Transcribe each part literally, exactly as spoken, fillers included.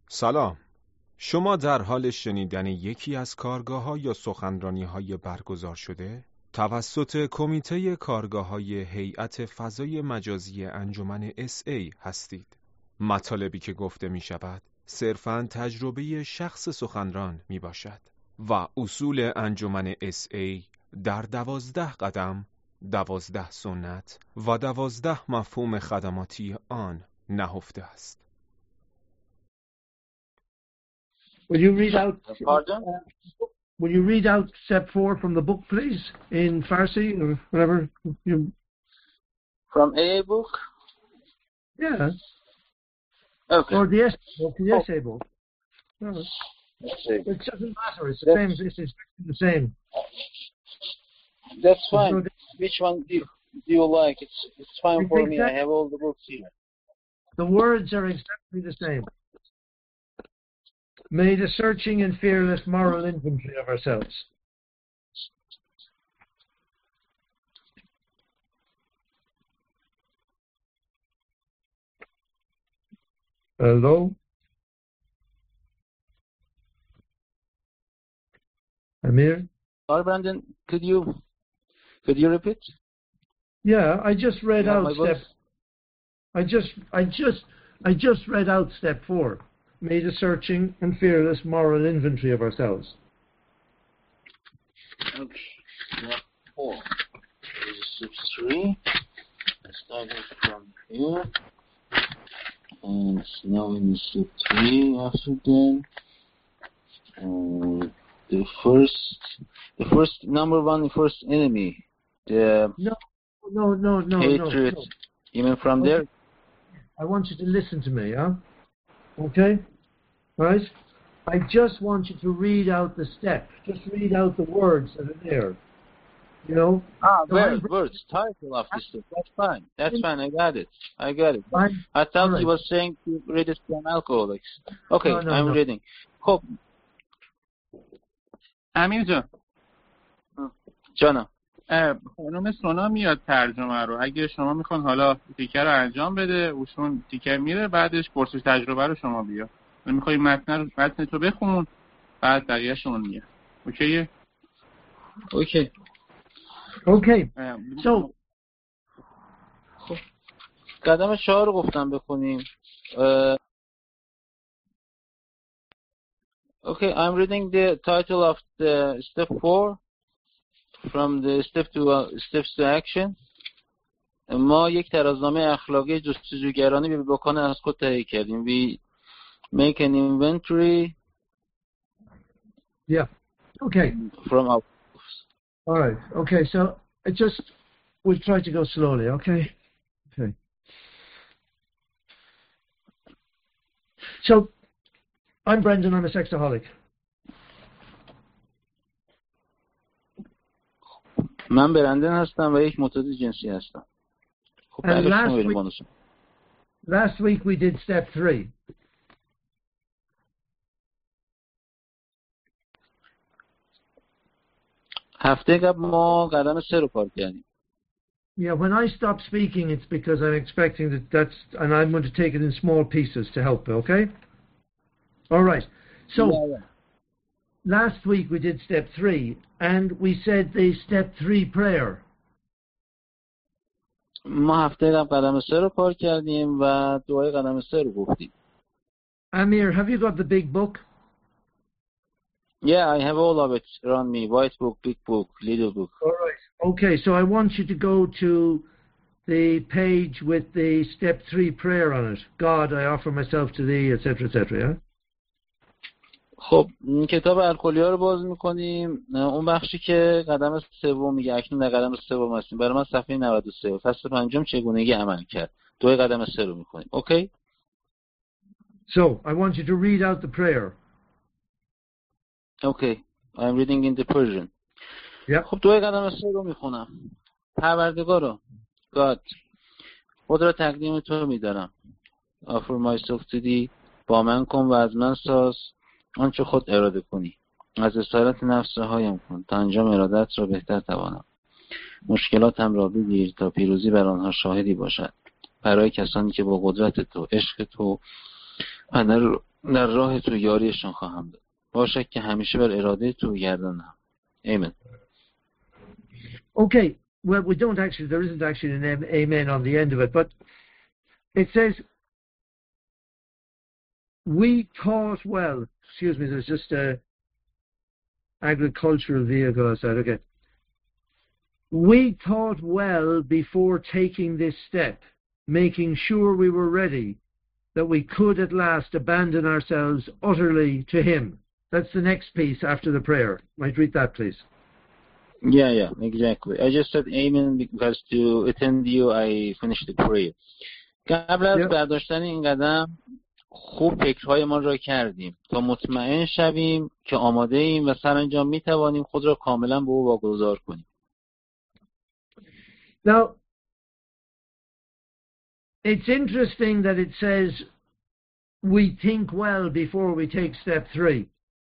سلام. شما در حال شنیدن یکی از کارگاه‌ها یا سخنرانی‌های برگزار شده توسط کمیته کارگاه‌های هیئت فضای مجازی انجمن اس ای هستید. مطالبی که گفته می‌شود صرفاً تجربه شخص سخنران میباشد و اصول انجمن اس ای در دوازده قدم، دوازده سنت و دوازده مفهوم خدماتی آن نهفته است. Will you read out? Pardon? Uh, will you read out step four from the book, please, in Farsi or whatever you? From a book? Yeah. Okay. Or the essay book, the essay book. No, Let's see. it doesn't matter. It's the That's- same. This is the same. That's There's fine. no di- Which one do you, do you like? It's it's fine for me. I Exactly. have all the books here. The words are exactly the same. Made a searching and fearless moral inventory of ourselves. Hello? Amir? Sorry, Brandon, could you could you repeat? Yeah, I just read Yeah, out my step. voice. I just, I just, I just read out step four. Made a searching and fearless moral inventory of ourselves. Okay. Step four. This is step three. Starting from here. And now in step three after then. Um, the first the first number one, the first enemy. The No, no, no, no, hatred. no. Even from Okay. there. I want you to listen to me, huh? Okay? Right? I just want you to read out the step. Just read out the words that are there. You know? Ah, So words, I'm- words, title of this book. That's fine. That's fine. I got it. I got it. I'm, I thought Alright. he was saying to read it from alcoholics. Okay, No, no, I'm no. reading. خب امیر جان، جانم. اه، خانم سونا میاد ترجمه رو. اگه شما میخوان حالا تیکر رو انجام بده، اوشون تیکر میره، بعدش پرسش تجربه رو شما بیا. میخوای متن رو متن تو بخون، بعد بقیه شما میاد. اوکیه؟ اوکی. okay. اه، So, قدم چهار رو گفتم بخونیم. Uh, okay, I'm reading the title of the step four from the step to uh, steps to action. ما یک ترازنامه اخلاقی جستجوگرانه به بکان از خود تهیه کردیم. We make an inventory yeah. Okay. from our All right. Okay. So, I just, we'll try to go slowly, okay? Okay. So, I'm Brendan. I'm a sexaholic. من برندن هستم و یک معتاد جنسی هستم. خب And بقیه last شما بریم week- بانوسون. Last week we did step three. هفته قبل ما قدم سه رو کار کردیم. Yeah, when I stop speaking, it's because I'm expecting that that's, and I'm going to take it in small pieces to help, okay? All right. So, Yeah, yeah. last week we did step three, and we said the step three prayer. ما هفته قبل قدم سه رو کار کردیم و دعای قدم سه رو گفتیم. Amir, have you got the big book? Yeah, I have all of it around me. White book, big book, little book. All right. Okay, so I want you to go to the page with the step three prayer on it. God, I offer myself to thee, et cetera, et cetera, yeah? خب این کتاب الکلیا رو باز میکنیم. اون بخشی که قدم سوم میگه اکنون در قدم سوم هستیم. برای من صفحه نود و سه فصل پنجم چگونگی عمل کرد. دو قدم سه رو میکنیم. اوکی؟ So, I want you to read out the prayer. اوکی. I'm reading in the Persian. Yeah. خب دو قدم سه رو میخونم. پروردگارا، God، خود را تقدیم تو میدارم. Offer myself to thee. با من کن و از من ساز آنچه خود اراده کنی. از اسارت نفس هایم کن تا انجام ارادت را بهتر توانم. مشکلاتم را بگیر تا پیروزی بر آنها شاهدی باشد. برای کسانی که با قدرت تو، عشق تو و در در راه تو یاریشان خواهم داد. باشه که همیشه بر اراده تو گردنم. Amen. Okay, well, we don't actually, there isn't actually an amen on the end of it, but it says, we taught well. Excuse me, there's just a agricultural vehicle outside. Okay. We taught well before taking this step, making sure we were ready, that we could at last abandon ourselves utterly to Him. That's the next piece after the prayer. Might read that, please. Yeah, yeah, exactly. I just said amen because to attend you, I finished the prayer. قبل از برداشتن این قدم خوب فکرهای ما را کردیم تا مطمئن شویم که آماده ایم و سرانجام می توانیم خود را کاملا به او واگذار کنیم. Now, it's interesting that it says we think well before we take step three.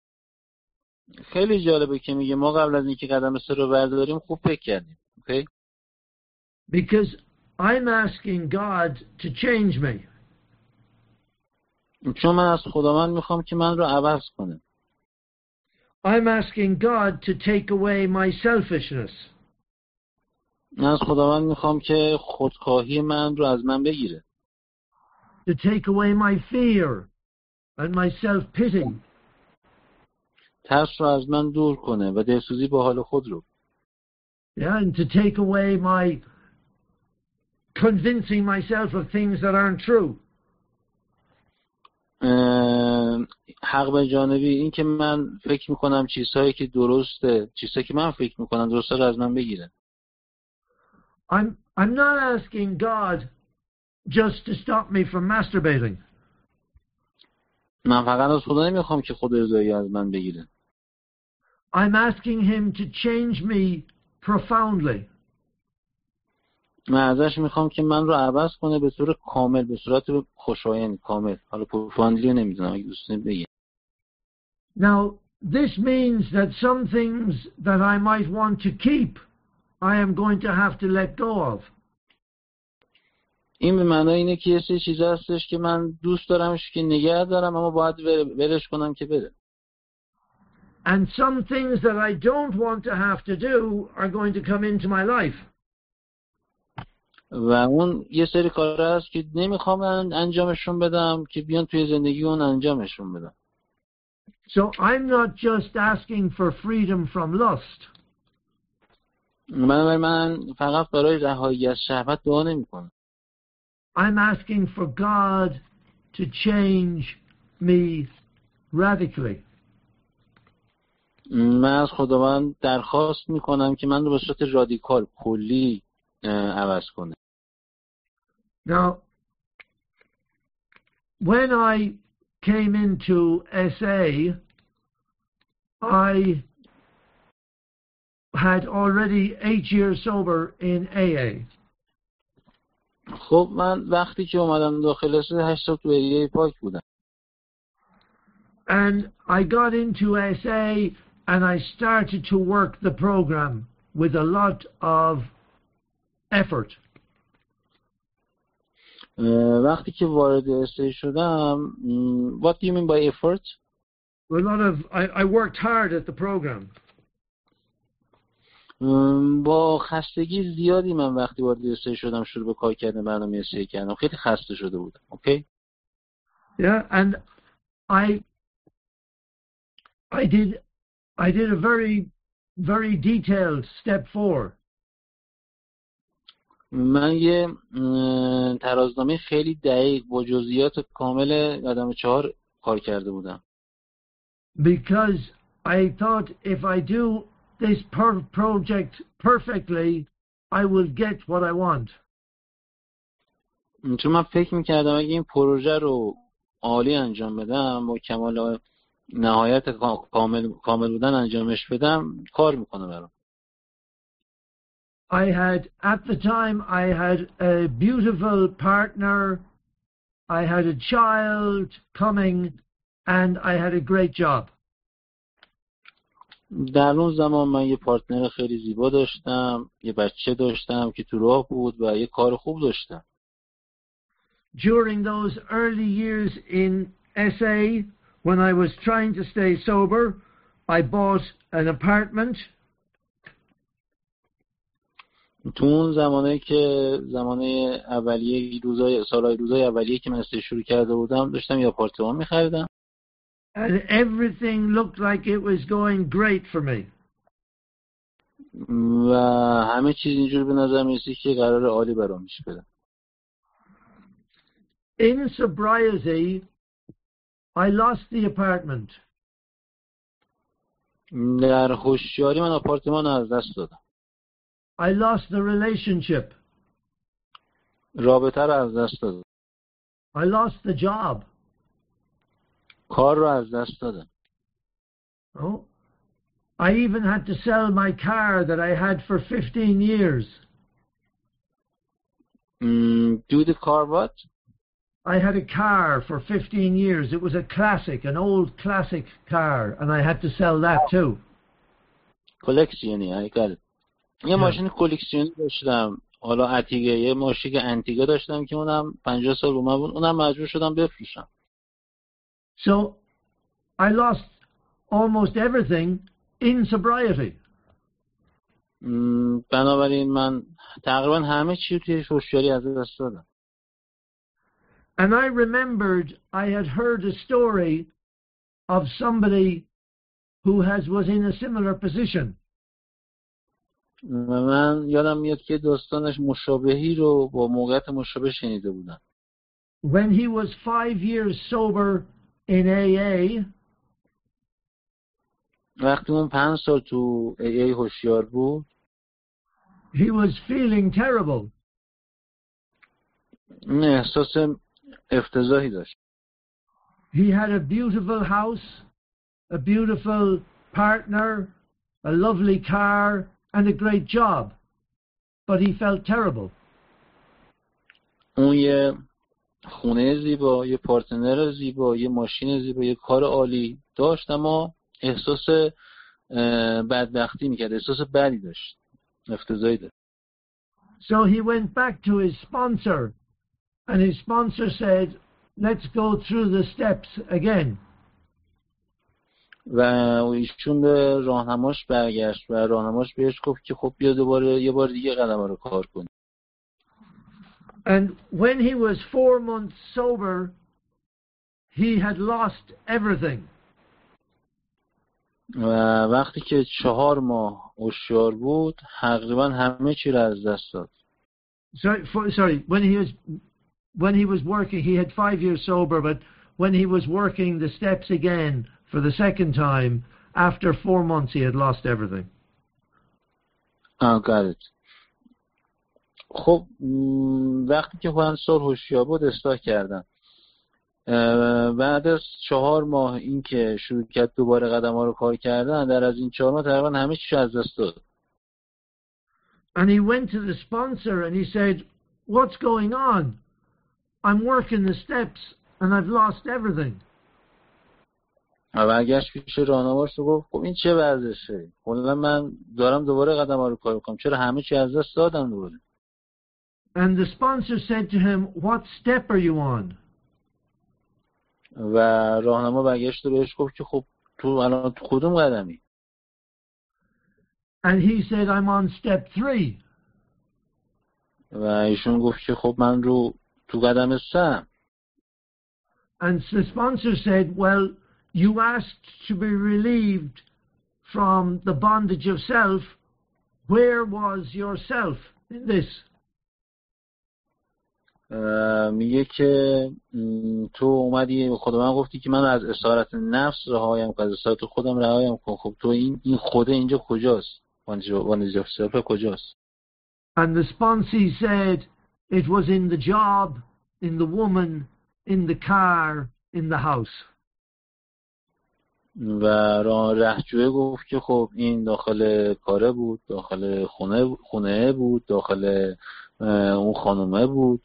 خیلی جالبه که میگه ما قبل از اینکه قدم سه رو برداریم خوب فکر کردیم. Okay? Because I'm asking God to change me. چون من از خداوند میخوام که من رو عوض کنه. I'm asking God to take away my selfishness. من از خداوند میخوام که خودخواهی من رو از من بگیره. To take away my fear and my self-pity. ترس رو از من دور کنه و دلسوزی با حال خود رو. Yeah, and to take away my convincing myself of things that aren't true. حق به جانبی این که من فکر میکنم چیزهایی که درسته، چیزهایی که من فکر میکنم درسته رو از من بگیره. I'm I'm not asking God just to stop me from masturbating. من فقط از خدا نمیخوام که خود رضایی از من بگیره. I'm asking him to change me profoundly. من ازش میخوام که من رو عوض کنه به طور کامل، به صورت خوشایند کامل. حالا پروفاندلی نمیدونم اگه دوستین بگید. Now this means that some things that I might want to keep I am going to have to let go of. این به معنای اینه که یه سری چیزا هستش که من دوست دارمش که نگه دارم اما باید ولش کنم که بره. And some things that I don't want to have to do are going to come into my life. و اون یه سری کارا هست که نمیخوام انجامشون بدم که بیان توی زندگی اون انجامشون بدم. So I'm not just asking for freedom from lust. من من فقط برای رهایی از شهوت دعا نمیکنم. I'm asking for God to change me radically. من از خداوند درخواست میکنم که من رو به صورت رادیکال کلی عوض کنه. Now, when I came into S A, I had already eight years sober in A A. خب من وقتی که اومدم داخل سه هشت سال تو ایه پاک بودم. And I got into S A and I started to work the program with a lot of effort. وقتی که وارد اس شدم what do you mean by effort? A lot of I, I worked hard at the program. با خستگی زیادی من وقتی وارد اس شدم شروع به کار کردن برنامه اس کردم. خیلی خسته شده بودم. اوکی؟ Yeah, and I I did I did a very very detailed step four. من یه ترازنامه خیلی دقیق با جزئیات کامل قدم چهار کار کرده بودم. Because I thought if I do this per project perfectly, I will get what I want. چون من فکر میکردم اگه این پروژه رو عالی انجام بدم با کمال نهایت کامل کامل بودن انجامش بدم کار میکنه برام. I had, at the time, I had a beautiful partner, I had a child coming, and I had a great job. در اون زمان من یه پارتنر خیلی زیبا داشتم، یه بچه داشتم که تو راه بود و یه کار خوب داشتم. During those early years in S A, when I was trying to stay sober, I bought an apartment. تو اون زمانه که زمانه اولیه روزای سالهای روزای اولیه که من استش شروع کرده بودم داشتم یه آپارتمان می‌خریدم. And everything looked like it was going great for me. و همه چیز اینجوری به نظر می‌رسید که قرار عالی برام میشه بده. In sobriety, I lost the apartment. در هوشیاری من آپارتمان از دست دادم. I lost the relationship. رابطه رو از دست دادم. I lost the job. کار رو از دست دادم. Oh, I even had to sell my car that I had for fifteen years. Mm, do the car what? I had a car for fifteen years. It was a classic, an old classic car, and I had to sell that too. کلکسیونی، I got it. یه ماشین کلکسیونی داشتم. حالا اتیگه، یه ماشین انتیگه داشتم که اونم پنجاه سال رو من بود. اونم مجبور شدم بفروشم. So I lost almost everything in sobriety. بنابراین من تقریبا همه چی توی هوشیاری از دست دادم. And I remembered I had heard a story of somebody who has was in a similar position. من یادم میاد که داستانش مشابهی رو با موقعیت مشابه شنیده بودم. When he was five years sober in A A, وقتی اون پنج سال تو ای ای هوشیار بود، he was feeling terrible. اون احساس افتضاحی داشت. He had a beautiful house, a beautiful partner, a lovely car, and a great job, but he felt terrible. اون یه خونه زیبا، یه پارتنر زیبا، یه ماشین زیبا، یه کار عالی داشت، اما احساس بدبختی میکرد، احساس بدی داشت، افتضاحی داشت. So he went back to his sponsor, and his sponsor said, let's go through the steps again. و ایشون به راهنماش برگشت و راهنماش بهش گفت که خب بیا دوباره یه بار دیگه قدم‌ها رو کار کنی. And when he was four months sober, he had lost everything. و وقتی که چهار ماه هوشیار بود، تقریبا همه چی رو از دست داد. Sorry, for, sorry. When he was when he was working, he had five years sober, but when he was working the steps again for the second time, after four months, he had lost everything. Ah, got it. خب وقتی که پنج سال هوشیار بود اصلاح کردن. بعد از چهار ماه این که شروع کرد دوباره قدم‌ها رو کار کردن، در از این چهار ماه تقریبا همه چیز از دست داد. And he went to the sponsor and he said, "What's going on? I'm working the steps and I've lost everything." و برگشت پیش راهنماش و گفت خب این چه وضعشه؟ کلا من دارم دوباره قدم‌ها رو کار می‌کنم، چرا همه چی از دست دادم دوباره؟ And the sponsor said to him, "What step are you on?" و راهنما برگشت و بهش گفت که خب تو الان تو کدوم قدمی؟ And he said, "I'm on step three." و ایشون گفت که خب من رو تو قدم سه. And the sponsor said, "Well, you asked to be relieved from the bondage of self. Where was yourself in this?" میگه که تو اومدی به خود من گفتی که من از اسارت نفس رهایم کنم، از اسارت خودم رهایم کنم. خب تو این این خوده اینجا کجاست؟ bondage of self کجاست؟ And the sponsee said it was in the job, in the woman, in the car, in the house. و رهجوی گفت که خب این داخل کاره بود، داخل خونه خونه بود، داخل اون خانومه بود.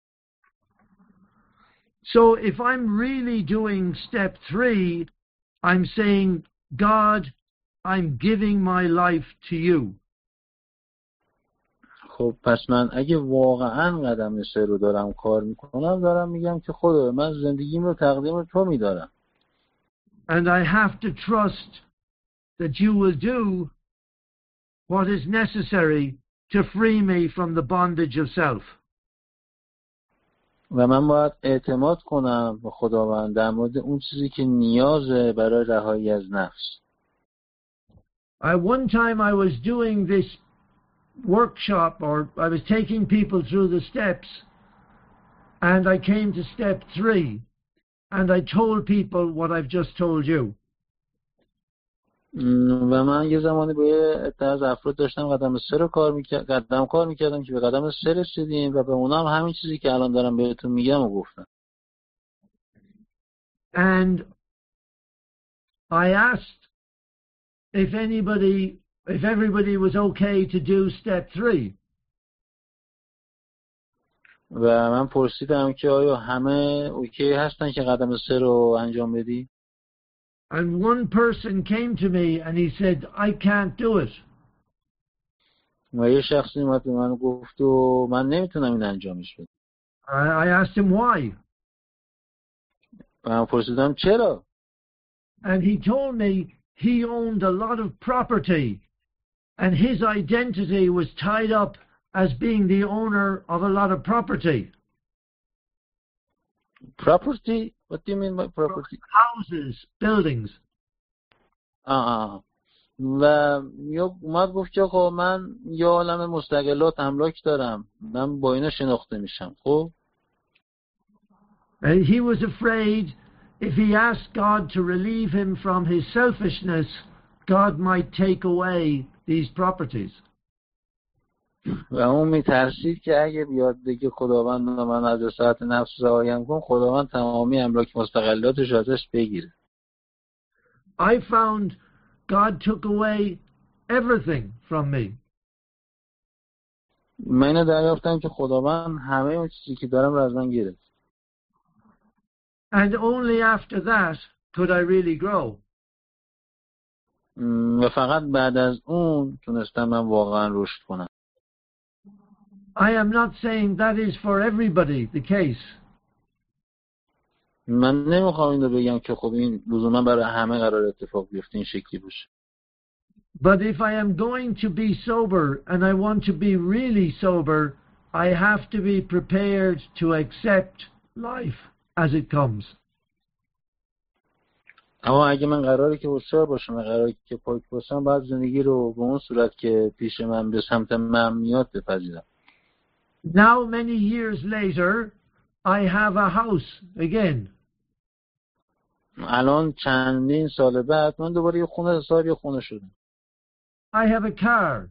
So if I'm really doing step three, I'm saying, God, I'm giving my life to you. خب پس من اگه واقعا قدم سه رو دارم کار میکنم دارم میگم که خدا من زندگیم رو تقدیم تو میدارم. And I have to trust that you will do what is necessary to free me from the bondage of self. و من باید اعتماد کنم به خداوند در مورد اون چیزی که نیازه برای رهایی از نفس. I, one time I was doing this workshop, or I was taking people through the steps, and I came to step three, and I told people what I've just told you. و من یه زمانی با یه عده از افراد داشتم قدم سه رو کار میکردم قدم کار میکردم که به قدم سه رسیدیم و به اونا هم همین چیزی که الان دارم بهتون میگم و گفتم. And I asked if anybody, if everybody was okay to do step three. و من پرسیدم که آیا همه اوکی هستن که قدم سه رو انجام بدی؟ And one person came to me and he said, I can't do it. و یه شخصی اومد به من گفت و من نمیتونم این انجامش بدم. I asked him why. و من پرسیدم چرا؟ And he told me he owned a lot of property and his identity was tied up as being the owner of a lot of property. Property? What do you mean by property? Houses, buildings. آه و اومد گفت که خب من یه عالم مستقلات املاک دارم، من با اینا شناخته میشم. خب And he was afraid if he asked God to relieve him from his selfishness, God might take away these properties. و اون میترسید که اگه بیاد بگه خداوند من از وسعت نفس رهایم کن، خداوند تمامی املاک مستقلاتش ازش بگیره. I found God took away everything from me. من دریافتم که خداوند همه اون چیزی که دارم رو از من گرفت. And only after that could I really grow. و فقط بعد از اون تونستم من واقعا رشد کنم. I am not saying that is for everybody the case. من نمیخوام این رو بگم که خب این لزوما برای همه قرار اتفاق بیفته این شکلی باشه. But if I am going to be sober and I want to be really sober, I have to be prepared to accept life as it comes. اما اگه من قراره که هوشیار باشم و قراره که پاک باشم، باید زندگی رو به اون صورت که پیش من به سمت من میاد بپذیرم. Now many years later I have a house again. الان چندین سال بعد من دوباره یه خونه صاحب یه خونه شدم. I have a car.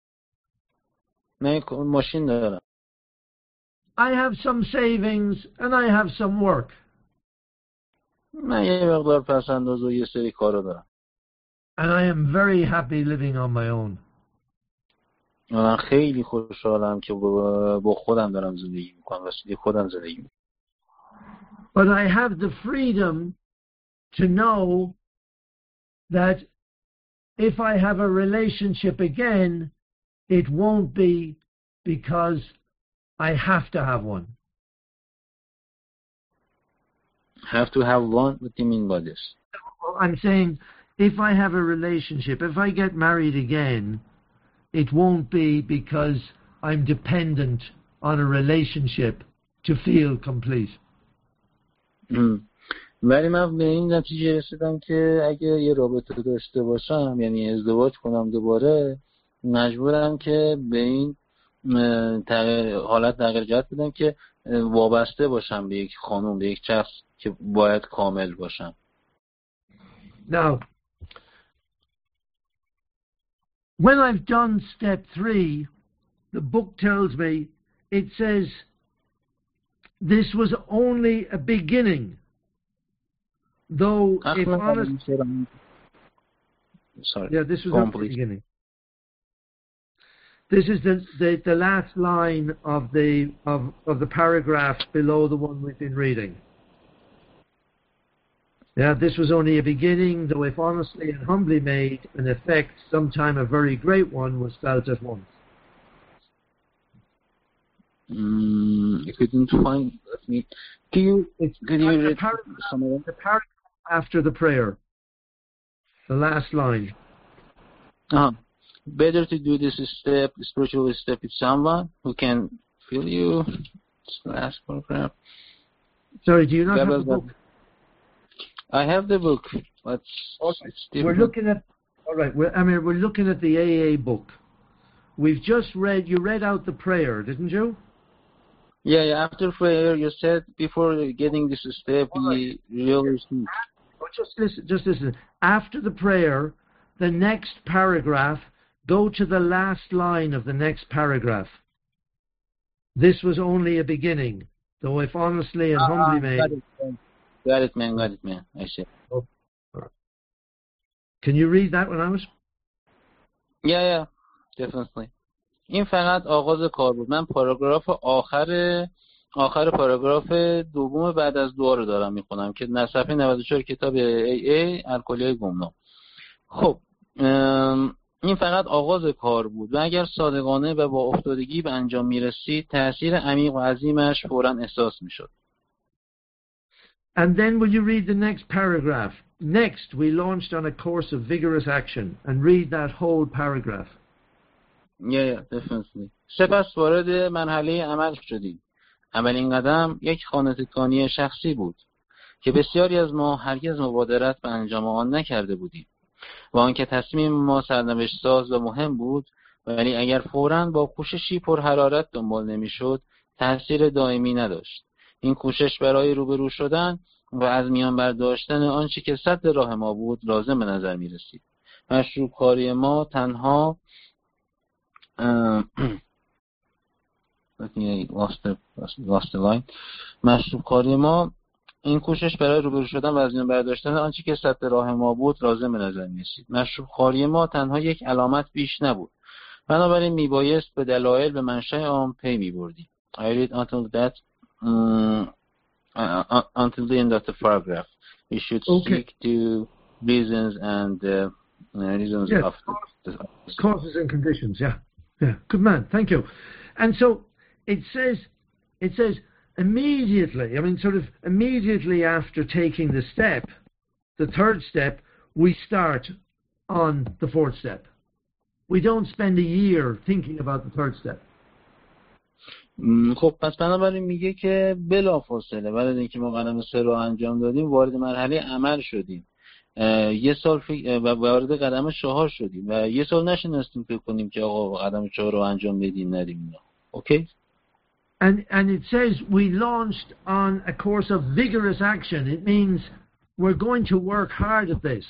من یک ماشین دارم. I have some savings and I have some work. من یه مقدار پس‌انداز و یه سری کارا دارم. And I am very happy living on my own. من خیلی خوشحالم که با خودم دارم زندگی میکنم، واسه خودم زندگی میکنم. But I have the freedom to know that if I have a relationship again, it won't be because I have to have one. Have to have one? What do you mean by this? I'm saying if I have a relationship, if I get married again, it won't be because I'm dependent on a relationship to feel complete. ولی من به این نتیجه رسیدم که اگه یه رابطه داشته باشم، یعنی ازدواج کنم دوباره، مجبورم که به این تغییر حالت تغییر جهت بدم که وابسته باشم به یک خانم، به یک شخص که باید کامل باشم. Now, when I've done step three, the book tells me, it says, this was only a beginning. Though, if honest... Sorry. Yeah, this was not the beginning. This is the, the, the last line of the, of, of the paragraph below the one we've been reading. Yeah, this was only a beginning, though if honestly and humbly made, an effect, sometime a very great one, was felt at once. Mm, I couldn't find. Let me. Can you? It's Can you the read paragraph, some of them? the paragraph after the prayer. The last line. Uh-huh. Better to do this step, spiritual step, with someone who can feel you. It's the last paragraph. Sorry, do you not That have was the book? I have the book, but Okay. it's We're different. looking at. All right. We're, I mean, we're looking at the A A book. We've just read. You read out the prayer, didn't you? Yeah, yeah. After prayer, you said before getting this step, All right. we really. Oh, just listen. Just listen. After the prayer, the next paragraph. Go to the last line of the next paragraph. This was only a beginning, though if honestly and Ah, humbly got made. it, man. Got it, man. Got it, man. I see. Can you read that one out? Yeah, yeah. Definitely. این فقط آغاز کار بود. من پاراگراف آخر آخر پاراگراف دوم بعد از دعا رو دارم میخونم که در صفحه نود و چهار کتاب ای ای الکلیای گمنام. خب این فقط آغاز کار بود و اگر صادقانه و با افتادگی به انجام میرسید تأثیر عمیق و عظیمش فوراً احساس میشد. And then will you read the next paragraph? Next, we launched on a course of vigorous action, and read that whole paragraph. Yeah, yeah, definitely. سپس وارد مرحله عمل شدیم. اولین قدم یک خانه‌تکانی شخصی بود که بسیاری از ما هرگز مبادرت به انجام آن نکرده بودیم. و آنکه تصمیم ما سرنوشت ساز و مهم بود، ولی اگر فوراً با کوششی پرحرارت دنبال نمی‌شد، تأثیر دائمی نداشت. این کوشش برای روبرو شدن و از میان برداشتن آنچه که سد راه ما بود لازم به نظر می رسید. مشروب کاری ما تنها مشروب کاری ما این کوشش برای روبرو شدن و از میان برداشتن آنچه که سد راه ما بود لازم به نظر می رسید. مشروب کاری ما تنها یک علامت بیش نبود. بنابراین میبایست به دلایل به منشأ آن پی می بردیم. I read until that um, uh, until the end of the paragraph. We should Okay. stick to reasons and uh, reasons Yes. of the, the Causes and conditions, yeah. Yeah. Good man, thank you. And so it says it says immediately, I mean sort of immediately after taking the step, the third step, we start on the fourth step. We don't spend a year thinking about the third step. خب پس بنابراین میگه که بلافاصله بعد از اینکه ما قدم سه رو انجام دادیم وارد مرحله عمل شدیم. یه سال فکر و وارد قدم چهار شدیم و یه سال نشینستیم فکر کنیم که آقا قدم چهار رو انجام بدیم ندیم. اوکی؟ And and it says we launched on a course of vigorous action. It means we're going to work hard at this.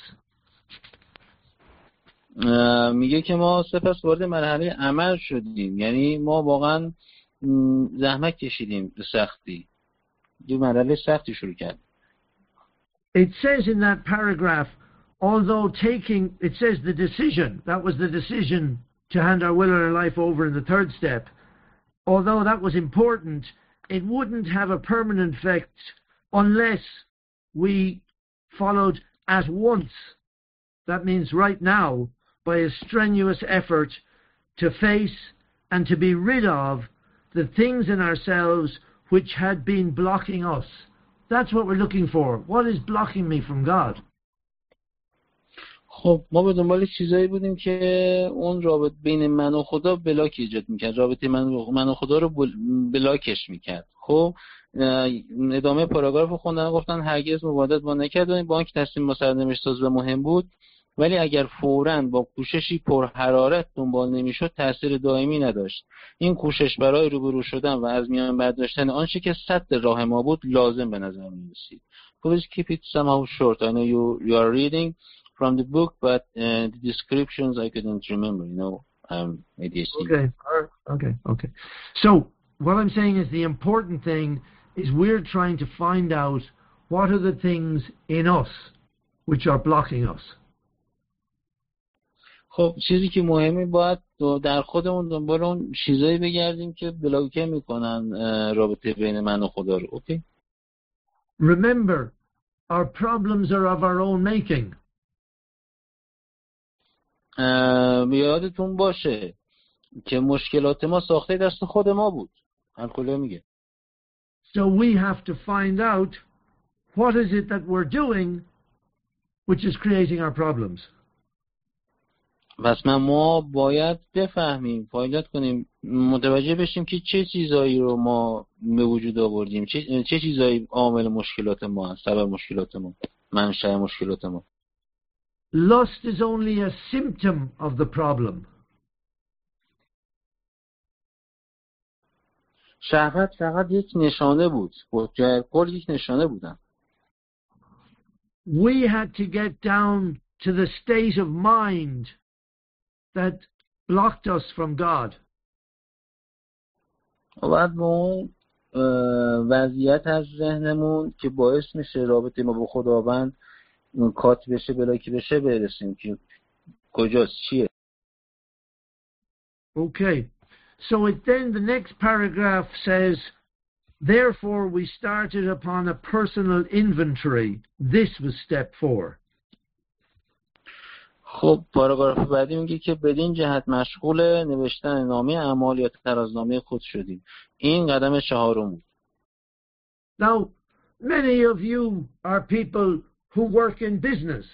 میگه که ما سپس وارد مرحله عمل شدیم، یعنی ما واقعا زحمت کشیدیم به سختی، یه مرحله سختی شروع کردیم. It says in that paragraph, although taking, it says the decision, that was the decision to hand our will and our life over in the third step, although that was important, it wouldn't have a permanent effect unless we followed at once, that means right now, by a strenuous effort to face and to be rid of the things in ourselves which had been blocking us. That's what we're looking for. What is blocking me from God? خب ما به دنبال چیزایی بودیم که اون رابطه بین من و خدا بلاک ایجاد میکرد، رابطه من و من و خدا رو بلاکش میکرد. خب ادامه پاراگراف رو خوندن گفتن هرگز مبادرت با نکردیم با اینکه تصمیم ما سرنوشت ساز و مهم بود، ولی اگر فوراً با کوششی پرحرارت دنبال نمیشد تأثیر دائمی نداشت. این کوشش برای روبرو شدن و از میان برداشتن آنچه که سد راه ما بود لازم به نظر می رسید. Please keep it somehow short. I know you you are reading from the book, but uh, the descriptions I couldn't remember. You know, I'm A D H D. Okay, okay, okay. So what I'm saying is the important thing is we're trying to find out what are the things in us which are blocking us. خب چیزی که مهمه باید در خودمون دنبال اون چیزایی بگردیم که بلاکه میکنن رابطه بین من و خدا رو. اوکی؟ Remember, our problems are of our own making. یادتون باشه که مشکلات ما ساخته دست خود ما بود. الکل میگه. So we have to find out what is it that we're doing which is creating our problems. پس ما باید بفهمیم، فایلات کنیم، متوجه بشیم که چه چیزایی رو ما به وجود آوردیم، چه, چه چیزایی عامل مشکلات ما هست، سبب مشکلات ما، منشأ مشکلات ما. Lust is only a symptom of the problem. شهوت فقط یک نشانه بود، کل یک نشانه بودن. We had to get down to the state of mind that blocked us from God. و بعد با اون وضعیت از ذهنمون که باعث میشه رابطه ما با خداوند کات بشه بلاکی بشه برسیم که کجاست، چیه. Okay. So it then the next paragraph says, therefore we started upon a personal inventory. This was step four. خب پاراگراف بعدی میگه که بدین جهت مشغول نوشتن نامه اعمال یا ترازنامه خود شدیم. این قدم چهارم بود. Now, many of you are people who work in business.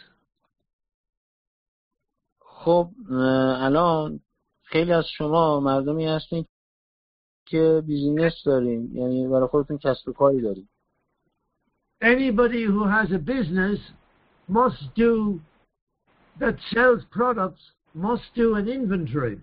خب الان خیلی از شما مردمی هستین که بیزینس دارین، یعنی برای خودتون کسب و کاری دارین. Anybody who has a business must do that sells products must do an inventory.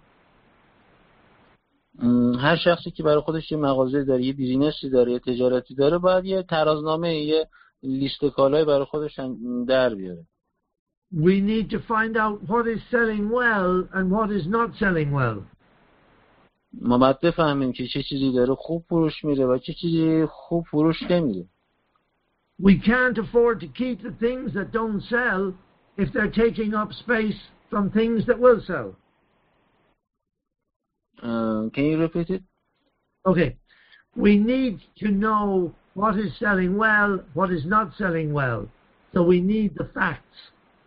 هر شخصی که برای خودش یه مغازه داره، یه بیزینسی داره، یه تجارتی داره، باید یه ترازنامه، یه لیست کالای برای خودش در بیاره. We need to find out what is selling well and what is not selling well. ما باید بفهمیم که چه چیزی داره خوب فروش میره و چه چیزی خوب فروش نمیره. We can't afford to keep the things that don't sell if they're taking up space from things that will sell. Uh, can you repeat it? Okay. We need to know what is selling well, what is not selling well. So we need the facts.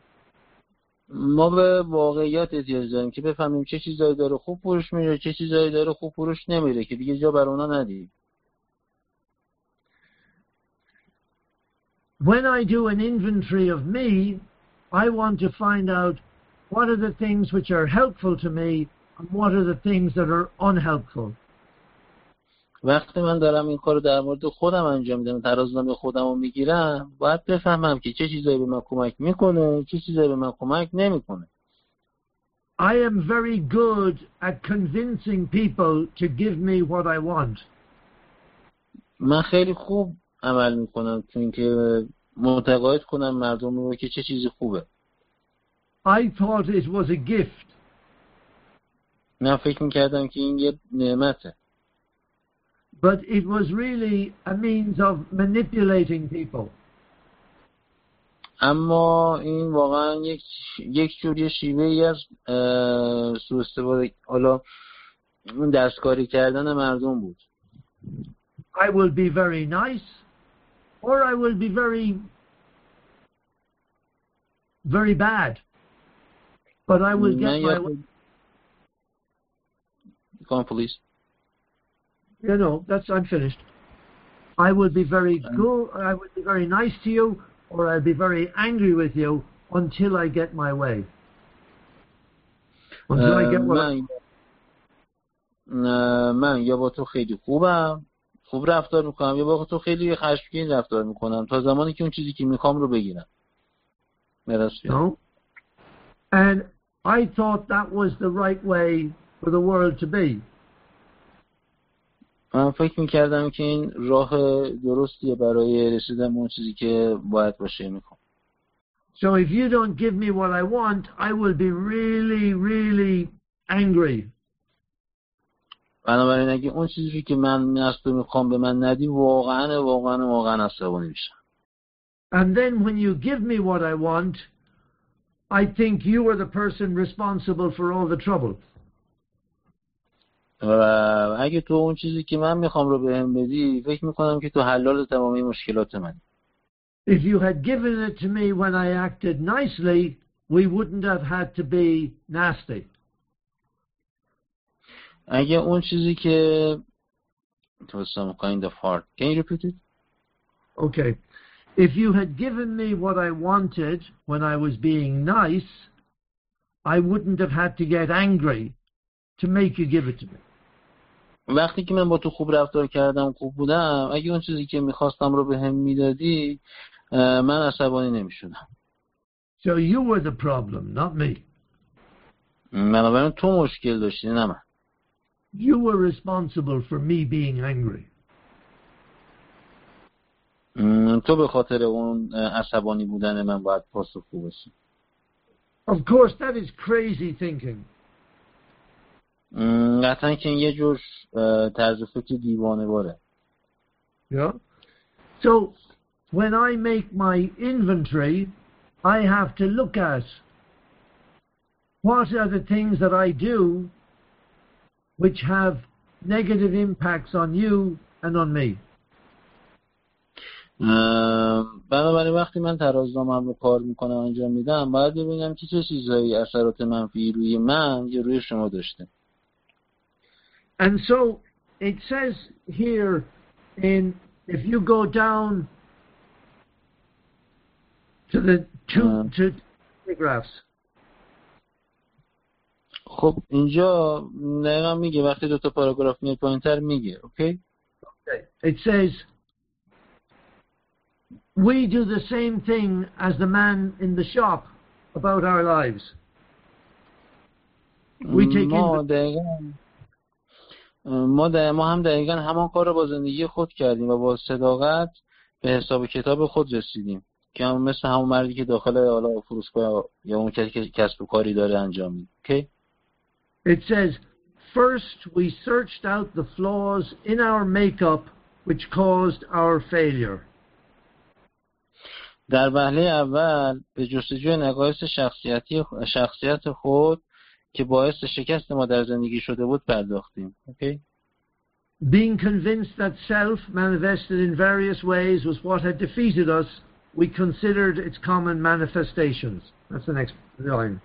ما به واقعیت احتیاج داریم که بفهمیم چه چیزایی داره خوب فروش میره، چه چیزایی داره خوب فروش نمیره که دیگه جا بر اونا ندیم. When I do an inventory of me, I want to find out what are the things which are helpful to me and what are the things that are unhelpful. وقتی من دارم این کارو در مورد خودم انجام میدم، ترازنامه خودم رو میگیرم، باید بفهمم که چه چیزایی به من کمک میکنه، چه چیزایی به من کمک نمیکنه. I am very good at convincing people to give me what I want. من خیلی خوب عمل میکنم تو اینکه متقاعد کنم مردم رو که چه چیزی خوبه. I thought it was a gift. من فکر میکردم که این یه نعمته. But it was really a means of manipulating people. اما این واقعا یک یک جوری شیوه ای از سوء استفاده، حالا دستکاری کردن مردم بود. I will be very nice or I will be very very bad. But I will get my way. Go on, please. You know, that's I'm finished. I will be very good, I will be very nice to you, or I'll be very angry with you until I get my way. Until uh, I get what من, I... من یا با تو خیلی خوبم، خوب رفتار میکنم، یا با تو خیلی خشمگین رفتار میکنم تا زمانی که اون چیزی که میخوام رو بگیرم. مرسی. No. And I thought that was the right way for the world to be. من فکر میکردم که این راه درستیه برای رسیدن به اون چیزی که باید باشه میخوام. So if you don't give me what I want, I will be really, really angry. بنابراین اگه اون چیزی که من از تو میخوام به من ندی، واقعا واقعا واقعا عصبانی میشم. And then when you give me what I want, I think you are the person responsible for all the trouble. و اگه تو اون چیزی که من میخوام رو بهم بدی، فکر میکنم که تو حلال تمامی مشکلات منی. If you had given it to me when I acted nicely, we wouldn't have had to be nasty. اگه اون چیزی که It was some kind of hard. Can you repeat it? Okay. If you had given me what I wanted when I was being nice, I wouldn't have had to get angry to make you give it to me. وقتی که من با تو خوب رفتار کردم، خوب بودم، اگه اون چیزی که میخواستم رو به هم میدادی، من عصبانی نمیشدم. So you were the problem, not me. بنابراین تو مشکل داشتی، نه من. You were responsible for me being angry. تو به خاطر اون عصبانی بودن من باید پاسخگو باشی. Of course, that is crazy thinking. قطعا که این یه جور طرز فکر دیوانه باره. Yeah. So when I make my inventory, I have to look at what are the things that I do which have negative impacts on you and on me. بنابراین وقتی من ترازنامه‌ام رو کار میکنم انجام میدم، باید ببینم که چه چیزایی اثرات منفی روی من یا روی شما داشته. And so it says here, in if you go down to the two uh, to paragraphs. خب اینجا دقیقا میگه وقتی دو تا پاراگراف میاد پایین‌تر میگه. اوکی؟ Okay. It says we do the same thing as the man in the shop about our lives. We take ما دقیقا ما, دقیقا ما هم دقیقا همان کار رو با زندگی خود کردیم و با صداقت به حساب کتاب خود رسیدیم که هم مثل همون مردی که داخل حالا فروشگاه یا اون کسی که کسب و کاری داره انجام میده. اوکی؟ It says first we searched out the flaws in our makeup which caused our failure. در وهله اول به جستجوی نقایص شخصیتی شخصیت خود که باعث شکست ما در زندگی شده بود پرداختیم. اوکی؟ Being convinced that self manifested in various ways was what had defeated us, we considered its common manifestations. That's the next line.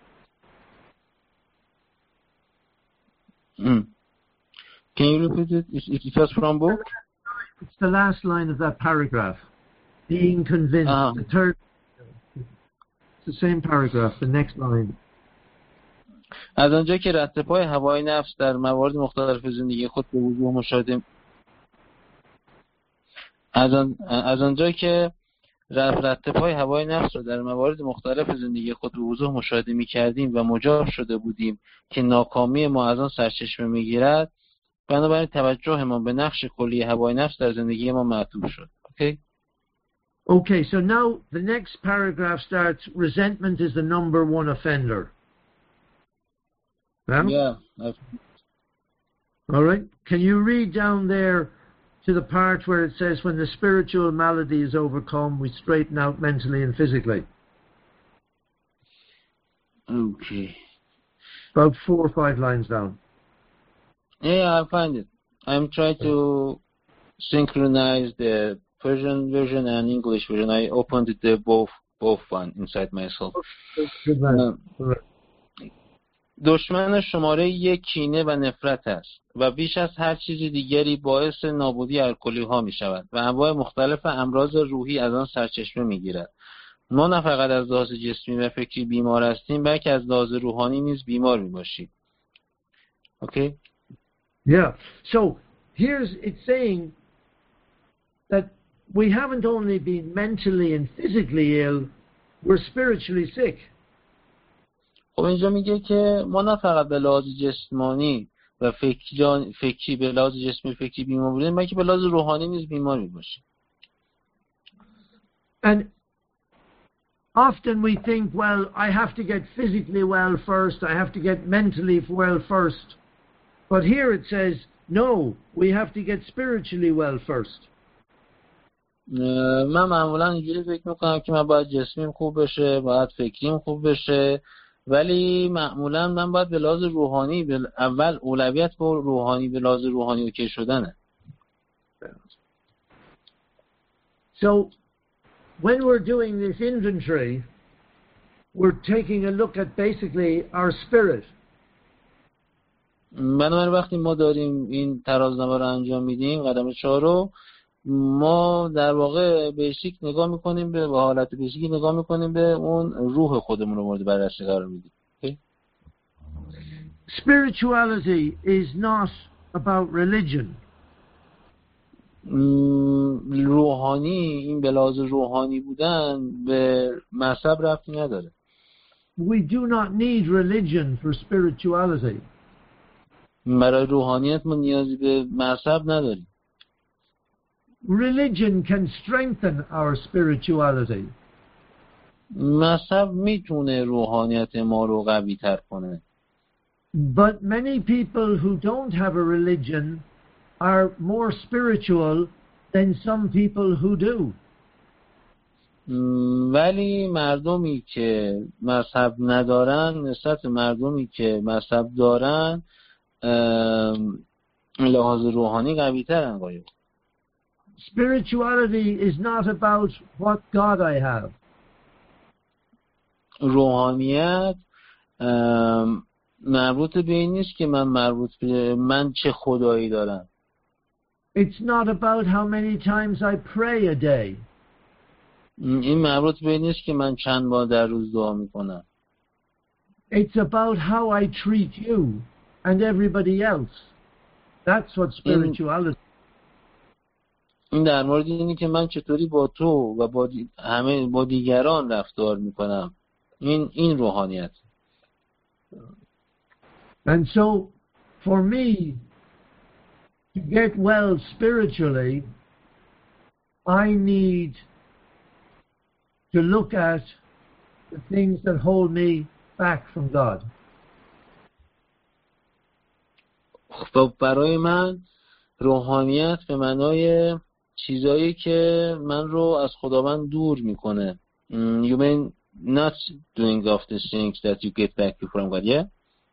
Mm. Can you repeat it? It was from book? It's the last line of that paragraph. Being convinced. Uh-huh. The third. It's the same paragraph. The next line. از آنجا که رد پای هوای نفس در موارد مختلف زندگی خود به وضوح مشاهده از آن از آنجا که رد پای هوای نفس را در موارد مختلف زندگی خود به وضوح مشاهده می‌کردیم و مجاب شده بودیم که ناکامی ما از آن سرچشمه می‌گیرد، بنابراین توجه ما به نقش کلی هوای نفس در زندگی ما معطوف شد. اوکی؟ Okay, so now the next paragraph starts, resentment is the number one offender. Well? Yeah. I've... All right. Can you read down there to the part where it says, when the spiritual malady is overcome, we straighten out mentally and physically? Okay. About four or five lines down. Yeah, I find it. I'm trying to synchronize the Persian version and English version. I opened the both both one inside myself. Good man. Uh, دشمن شماره یک کینه و نفرت است و بیش از هر چیز دیگری باعث نابودی الکلی ها می شود و انواع مختلف امراض روحی از آن سرچشمه می گیرد. ما نه فقط از لحاظ جسمی و فکری بیمار هستیم، بلکه از لحاظ روحانی نیز بیمار می باشیم. Okay? Yeah. So here's it saying that we haven't only been mentally and physically ill, we're spiritually sick. خب اینجا میگه که ما نه فقط به لحاظ جسمانی و فکری فکری به لحاظ جسمی فکری بیمار بودیم، بلکه به لحاظ روحانی نیز بیمار میباشیم. And often we think, well, I have to get physically well first, I have to get mentally well first. But here it says, no, we have to get spiritually well first. من معمولا اینجوری فکر میکنم که من باید جسمیم خوب بشه، باید فکریم خوب بشه، ولی معمولا من باید به لحاظ روحانی به اول اولویت به روحانی به لحاظ روحانی اوکی شدنه. So when we're doing this inventory, we're taking a look at basically our spirit. بنابراین وقتی ما داریم این ترازنامه رو انجام میدیم، قدم چهار رو، ما در واقع بیسیک نگاه میکنیم به به حالت بیسیک نگاه میکنیم به اون روح خودمون رو مورد بررسی قرار میدیم. okay? Spirituality is not about religion. روحانی، این به لحاظ روحانی بودن به مذهب ربطی نداره. We do not need religion for spirituality. برای روحانیت ما نیازی به مذهب نداریم. Religion can strengthen our spirituality. مذهب میتونه روحانیت ما رو قوی تر کنه. But many people who don't have a religion are more spiritual than some people who do. ولی مردمی که مذهب ندارن نسبت به مردمی که مذهب دارن لحاظ روحانی قوی ترن. قایب Spirituality is not about what God I have. روحانیت مربوط به این نیست که من مربوط به من چه خدایی دارم. It's not about how many times I pray a day. این مربوط به این نیست که من چند بار در روز دعا میکنم. It's about how I treat you and everybody else. That's what spirituality. این در مورد اینه که من چطوری با تو و با دی... همه با دیگران رفتار میکنم. این این روحانیت. And so for me to get well spiritually, I need to look at the things that hold me back from God. خب برای من روحانیت به معنای چیزایی که من رو از خداوند دور میکنه. You mean not doing of the things that you get back from God, yeah?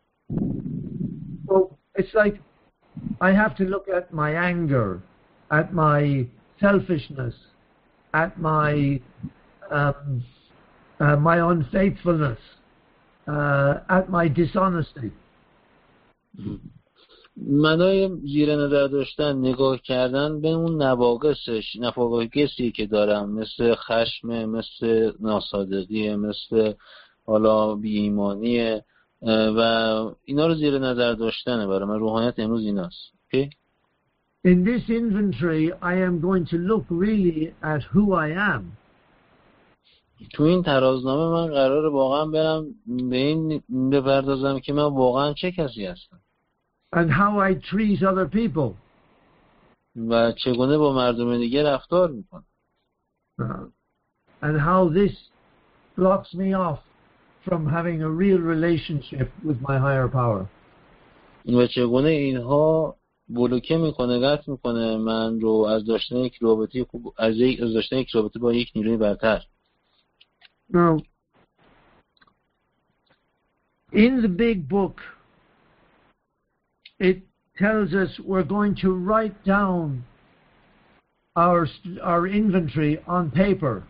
So it's like I have to look at my anger, at my selfishness, at my um, uh, my unfaithfulness, uh, at my dishonesty. معنای زیر نظر داشتن، نگاه کردن به اون نواقصش، نواقصی که دارم، مثل خشم، مثل ناصادقی، مثل حالا بی‌ایمانی و اینا رو زیر نظر داشتنه. برای من روحانیت امروز ایناست. okay? In this inventory, I am going to look really at who I am. تو این ترازنامه من قراره واقعا برم به این بپردازم که من واقعا چه کسی هستم. And how I treat other people. و چگونه با مردم دیگه رفتار میکنم. Uh, and how this blocks me off from having a real relationship with my higher power. و چگونه اینها بلوکه میکنه، قطع میکنه من رو از داشتن یک رابطه خوب، از یک از داشتن یک رابطه با یک نیروی برتر. Now, in the big book, it tells us we're going to write down our our inventory on paper.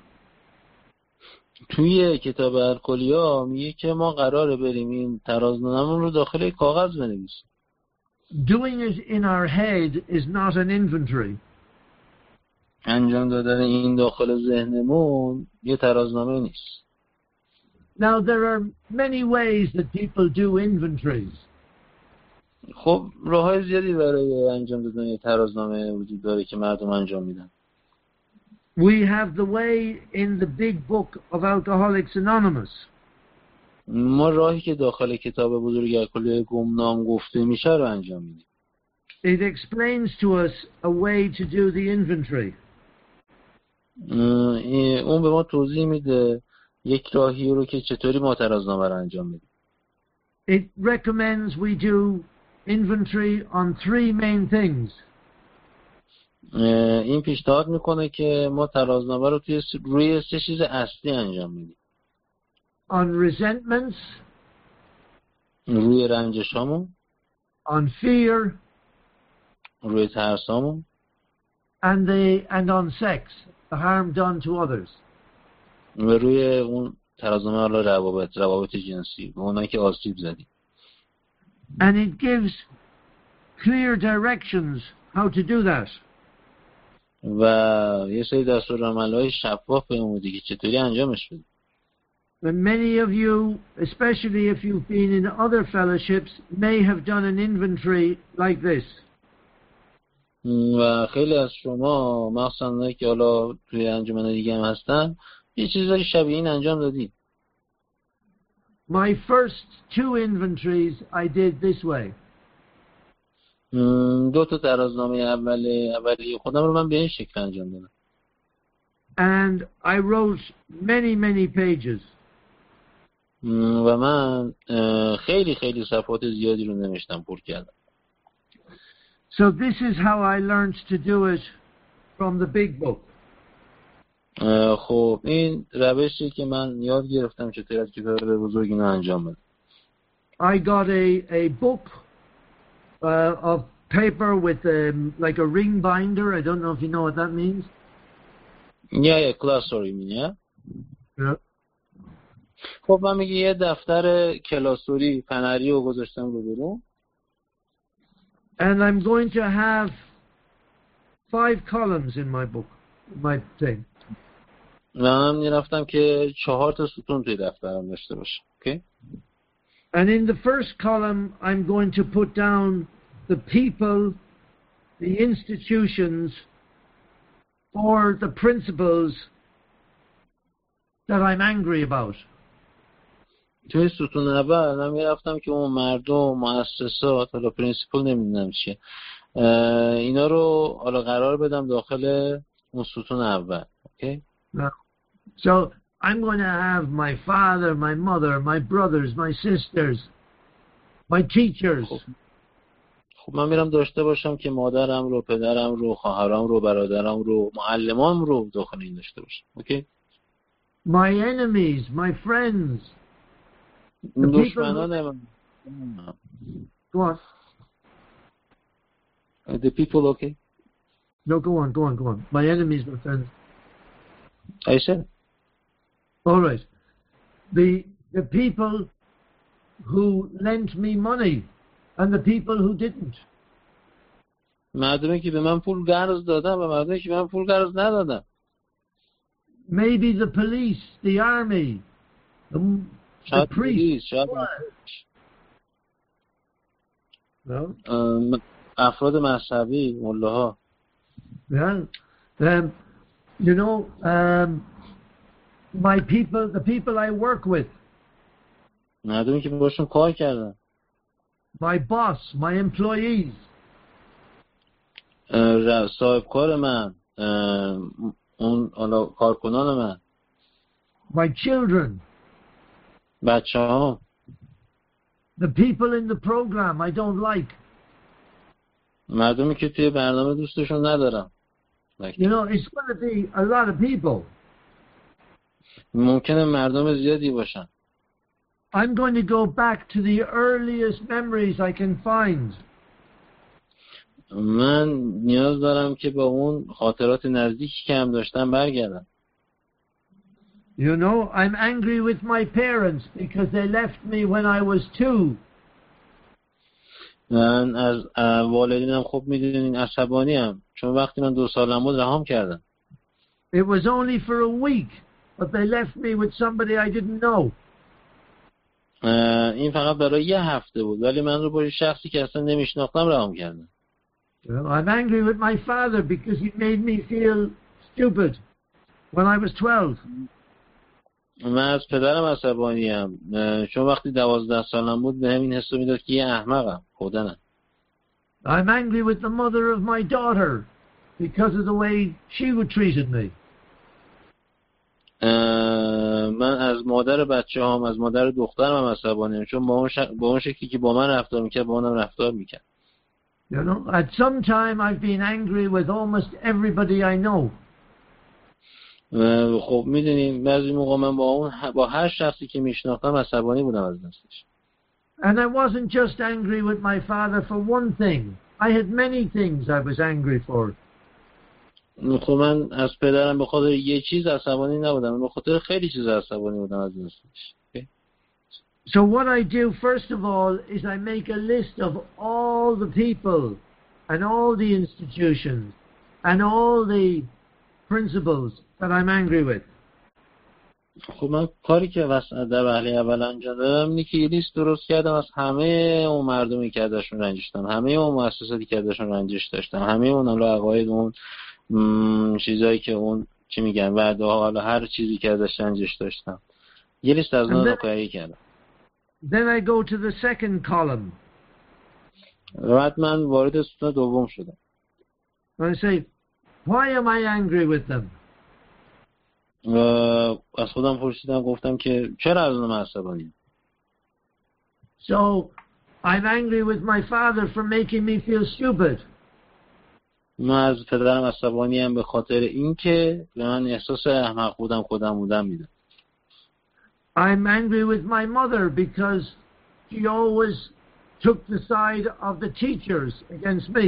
توی کتاب الکلیا میگه که ما قراره بریم این ترازنامه رو داخل کاغذ بنویسیم. Doing it in our head is not an inventory. انجام دادن این داخل ذهنمون یه ترازنامه نیست. Now there are many ways that people do inventories. خب راههای زیادی برای انجام دادن یه ترازنامه وجود داره که مردم انجام میدن. We have the way in the big book of Alcoholics Anonymous. ما راهی که داخل کتاب بزرگ الکلی گمنام گفته میشه رو انجام میدیم. It explains to us a way to do the inventory. اون به ما توضیح میده یک راهی رو که چطوری ما ترازنامه رو انجام میدیم. It recommends we do inventory on three main things. این پیشنهاد میکنه که ما ترازنامه رو توی روی سه چیز اصلی انجام میدیم. On resentments, روی رنجشامون، on fear, روی ترسامون، and the and on sex, the harm done to others. و روی اون ترازنامه حالا روابط روابط جنسی به اونایی که آسیب زدیم. And it gives clear directions how to do that. و یه سری دستورالعمل‌های شفاف بهمون میگه که چطوری انجامش بدیم. And many of you, especially if you've been in other fellowships, may have done an inventory like this. و خیلی از شما مخصوصا اونایی که حالا توی انجمن دیگه هم هستن یه چیزایی شبیه این انجام دادید. My first two inventories I did this way. دو تا ترازنامه اول اولی خودم رو من به این شکل انجام دادم. And I wrote many many pages. و من خیلی خیلی صفحات زیادی رو نوشتم، پر کردم. So this is how I learned to do it from the big book. خب این روشی که من یاد گرفتم چطوری از کتاب بزرگ اینو انجام بدم. I got a a book uh, of paper with um, like a ring binder. I don't know if you know what that means. Yeah, yeah, classroom, yeah. Yeah. خب من میگه یه دفتر کلاسوری فنری رو گذاشتم رو برو. And I'm going to have five columns in my book, my thing. من میرفتم که چهار تا ستون توی دفترم داشته باشم. Okay? And in the first column, I'm going to put down the people, the institutions, or the principles that I'm angry about. توی ستون اول من میرفتم که اون مردم، مؤسسات، حالا پرینسیپل نمیدونم چیه، اینا رو حالا قرار بدم داخل اون ستون اول. Okay? Now, so I'm going to have my father, my mother, my brothers, my sisters, my teachers. خب. خب من میرم داشته باشم که مادرم رو، پدرم رو، خواهرام رو، برادرم رو، معلمام رو داخل این داشته باشم. اوکی؟ My enemies, my friends. دشمنان من. Go on. The people, okay? No, go on, go on, go on. My enemies, my friends. I said. All right. The the people who lent me money and the people who didn't. مردمی که به من پول قرض دادن و مردمی که به من پول قرض ندادن. Maybe the police, the army, the, the priests. No? افراد مذهبی، ملاها. Yeah. Um, you know, um, my people, the people I work with. مردمی که باشون کار کردن. My boss, my employees. صاحب کار من، اون حالا کارکنان من. My children. بچه ها. The people in the program I don't like. مردمی که توی برنامه دوستشون ندارم. Like, you know, it's going to be a lot of people. ممکنه مردم زیادی باشن. I'm going to go back to the earliest memories I can find. من نیاز دارم که با اون خاطرات نزدیکی که هم داشتم برگردم. You know, I'm angry with my parents because they left me when I was two. من از والدینم خب میدونین عصبانی ام چون وقتی من دو سالم بود رهام کردن. It was only for a week, but they left me with somebody I didn't know. این فقط برای یه هفته بود ولی من رو با شخصی که اصلا نمیشناختم رهام کردن. Well, I'm angry with my father because he made me feel stupid when I was twelve. من از پدرم عصبانی ام چون وقتی دوازده سالم بود به همین حسو میداد که یه احمقم خودنم. I'm angry with the mother of my daughter because of the way she would treated me. من از mother بچه هم از مادر دخترم عصبانیم چون با اون, ش... با اون شکلی که با من رفتار میکرد با اونم رفتار میکرد. You know, at some time I've been angry with almost everybody I know. خب میدونیم بعضی موقع من با اون با هر شخصی که میشناختم عصبانی بودم از دستش. And I wasn't just angry with my father for one thing. I had many things I was angry for. خب من از پدرم به خاطر یه چیز عصبانی نبودم، به خاطر خیلی چیز عصبانی بودم از دستش. Okay? So what I do first of all is I make a list of all the people and all the institutions and all the principles that I'm angry with. خب من کاری که در وهله اول انجام دادم اینه که یه لیست درست کردم از همه اون مردمی که ازشون رنجش داشتم، همه اون مؤسساتی که ازشون رنجش داشتم، همه اون حالا عقاید، اون چیزایی که اون چی میگن وعده ها، حالا هر چیزی که ازش رنجش داشتم، یه لیست از اونها رو کاری کردم. Then I go to the second column. بعد من وارد ستون دوم شدم. And I say, why am I angry with them? از خودم پرسیدم، گفتم که چرا از اونم عصبانیم؟ So I'm angry with my father for making me feel stupid. من از پدرم عصبانی ام به خاطر اینکه به من احساس احمق بودم خودم بودم میدم. I'm angry with my mother because she always took the side of the teachers against me.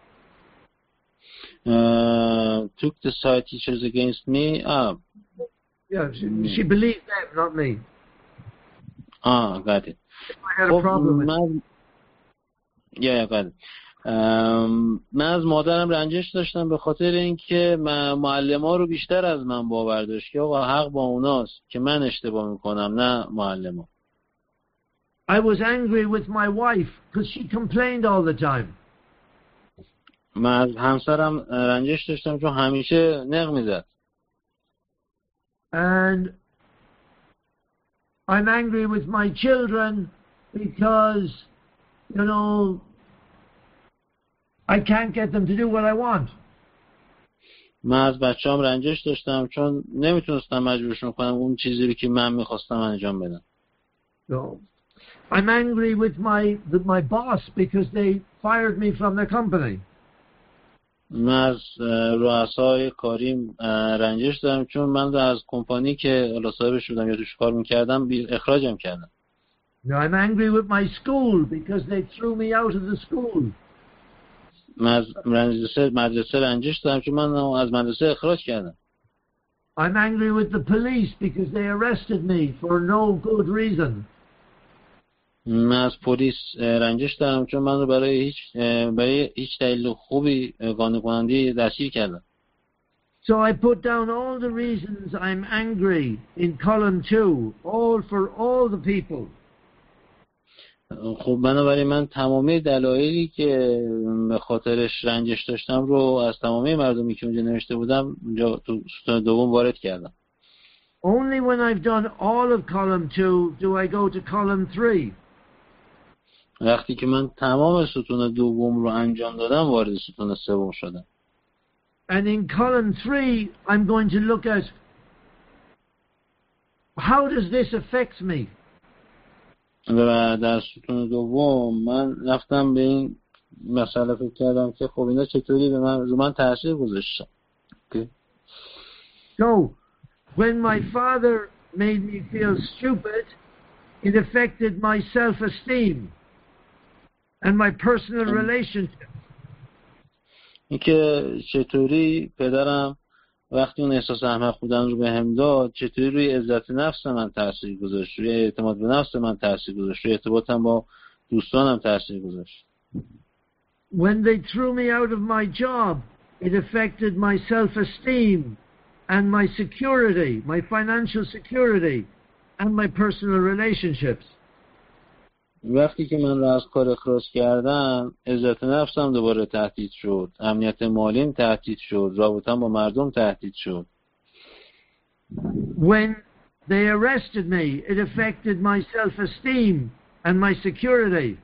Uh, took the side teachers against me. Ah. Yeah, she, she believed them, not me. Ah, got it. I had a problem with من... Yeah, got it. من از مادرم رنجش داشتم به خاطر اینکه معلم‌ها رو بیشتر از من باور داشت که آقا حق با اوناست که من اشتباه میکنم، نه معلم‌ها. I was angry with my wife because she complained all the time. من از همسرم رنجش داشتم چون همیشه نق میزد. And I'm angry with my children because, you know, I can't get them to do what I want. من از بچه‌ام رنجش داشتم چون نمیتونستم مجبورشون کنم اون چیزی رو که من میخواستم انجام بدم. So, I'm angry with my with my boss because they fired me from the company. من از رؤسای کاریم رنجش دارم چون من از کمپانی که الا صاحبش بودم یا توش کار میکردم اخراجم کردم. No, I'm angry with my school because they threw me out of the school. من از مدرسه مدرسه رنجش دارم چون من از مدرسه اخراج کردم. I'm angry with the police because they arrested me for no good reason. من از پلیس رنجش دارم چون من رو برای هیچ برای هیچ دلیل خوبی قانع کننده دستگیر کردن. So I put down all the reasons I'm angry in column two, all for all the people. خب بنابراین من تمامی دلایلی که به خاطرش رنجش داشتم رو از تمامی مردمی که اونجا نوشته بودم اونجا تو ستون دوم وارد کردم. Only when I've done all of column two do I go to column three. وقتی که من تمام ستون دوم رو انجام دادم وارد ستون سوم شدم. And in column three I'm going to look at how does this affect me? و در ستون دوم من رفتم به این مسئله فکر کردم که خب اینا چطوری به من رو من تاثیر گذاشتن. Okay. So when my father made me feel stupid, it affected my self-esteem and my personal relationship. اینکه چطوری پدرم وقتی اون احساس احمق بودن رو بهم داد چطوری روی عزت نفس من تاثیر گذاشت، روی اعتماد به نفس من تاثیر گذاشت، روی ارتباطم با دوستانم تاثیر گذاشت. When they threw me out of my job, it affected my self-esteem and my security, my financial security and my personal relationships. وقتی که من را از کار اخراج کردم عزت نفسم دوباره تهدید شد، امنیت مالیم تهدید شد، رابطه‌ام با مردم تهدید شد. When they arrested me, it affected my self-esteem and my security.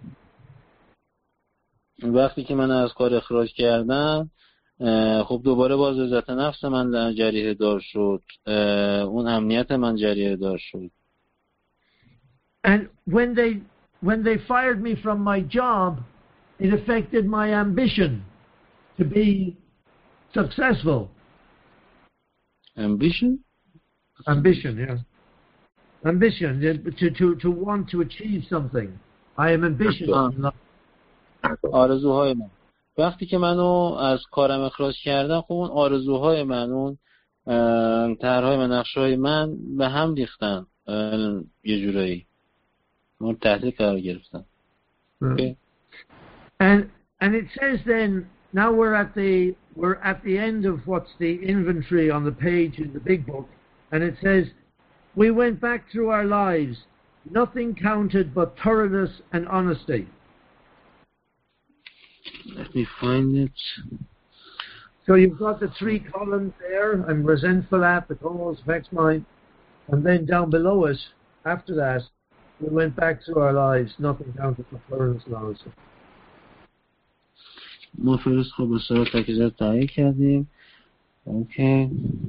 وقتی که من از کار اخراج کردم خب دوباره باز عزت نفس من جریحه دار شد، اون امنیت من جریحه دار شد. And when they when they fired me from my job, it affected my ambition to be successful. Ambition? Ambition, yeah. Ambition, to, to, to want to achieve something. I am ambitious. آرزوهای من. وقتی که منو از کارم اخراج کردن خب اون آرزوهای من، اون طرحهای من، نقشه‌های من به هم ریختن یه جورایی. مورد تحصیل قرار گرفتن. Okay. And and it says then, now we're at the we're at the end of what's the inventory on the page in the big book, and it says, we went back through our lives, nothing counted but thoroughness and honesty. Let me find it. So you've got the three columns there: I'm resentful at, the cause, vex mine, and then down below it, after that, we went back through our lives, nothing counted but thoroughness and honesty. ما فرست خب به صورت تکیزر تایید کردیم. Okay.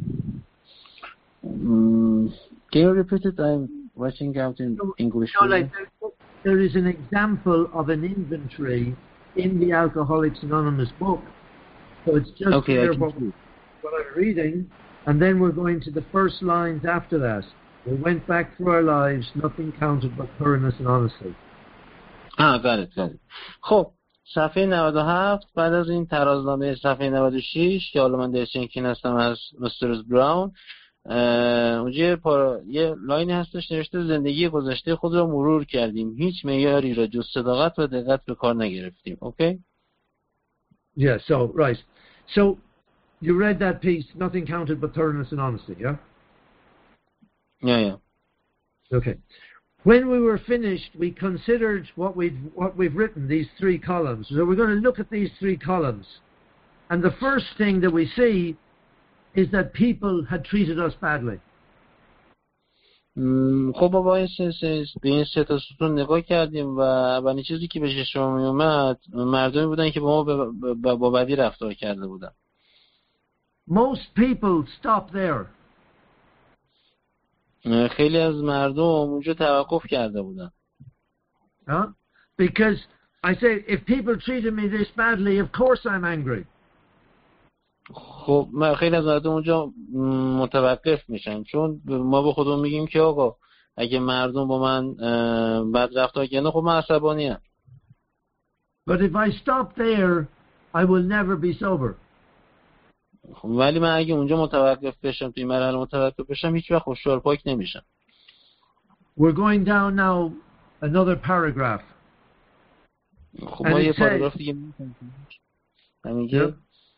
Um, can you repeat it? I'm watching out in so, English. So like, there is an example of an inventory in the Alcoholics Anonymous book. So it's just okay, there what, what I'm reading, and then we're going to the first lines after that. We went back through our lives, nothing counted but thoroughness and honesty. Ah, got it, got it. خب صفحه نود و هفت بعد از این ترازنامه صفحه نود و شش که حالا من درچنکین هستم از مسترز براون، اونجا یه, پارا... یه لاینی هستش نوشته زندگی گذشته خود را مرور کردیم، هیچ معیاری را جز صداقت و دقت به کار نگرفتیم. اوکی؟ Yeah, so right. So you read that piece, nothing counted but thoroughness and honesty, yeah? Yeah, yeah. Okay. When we were finished, we considered what we've, what we've written, these three columns. So we're going to look at these three columns. And the first thing that we see is that people had treated us badly. خب با این سه به این سه تا ستون نگاه کردیم و اولین چیزی که به چشم می اومد مردمی بودن که با ما با بدی رفتار کرده بودن. Most people stop there. خیلی از مردم اونجا توقف کرده بودن. Huh? Because I say, if people treated me this badly, of course I'm angry. خب خیلی از مردم اونجا متوقف میشن چون ما به خودمون میگیم که آقا اگه مردم با من بد رفتار کردن خب من عصبانی ام. But if I stop there, I will never be sober. خب ولی من اگه اونجا متوقف بشم توی مرحله متوقف بشم هیچ وقت هوشیار پاک نمیشم. We're going down now another paragraph. خب ما یه پاراگراف دیگه میگیم.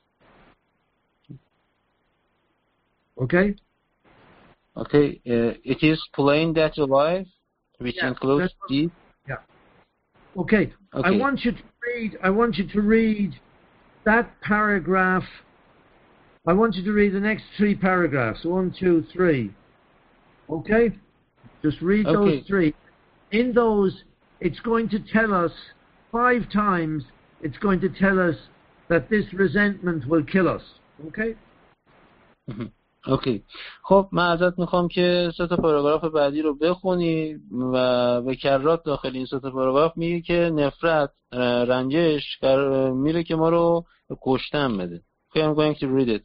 Okay? Okay, uh, it is plain that your life, which yeah, includes deep. Yeah. Okay. okay. I want you to read. I want you to read that paragraph. I want you to read the next three paragraphs. One, two, three. Okay. Just read okay. those three. In those, it's going to tell us five times. It's going to tell us that this resentment will kill us. Okay. Mm-hmm. اوکی خب من ازت میخوام که سه تا پاراگراف بعدی رو بخونی و به کرات داخل این سه تا پاراگراف میگه که نفرت رنجش میره که ما رو کشتن بده. Okay, I'm going to read it.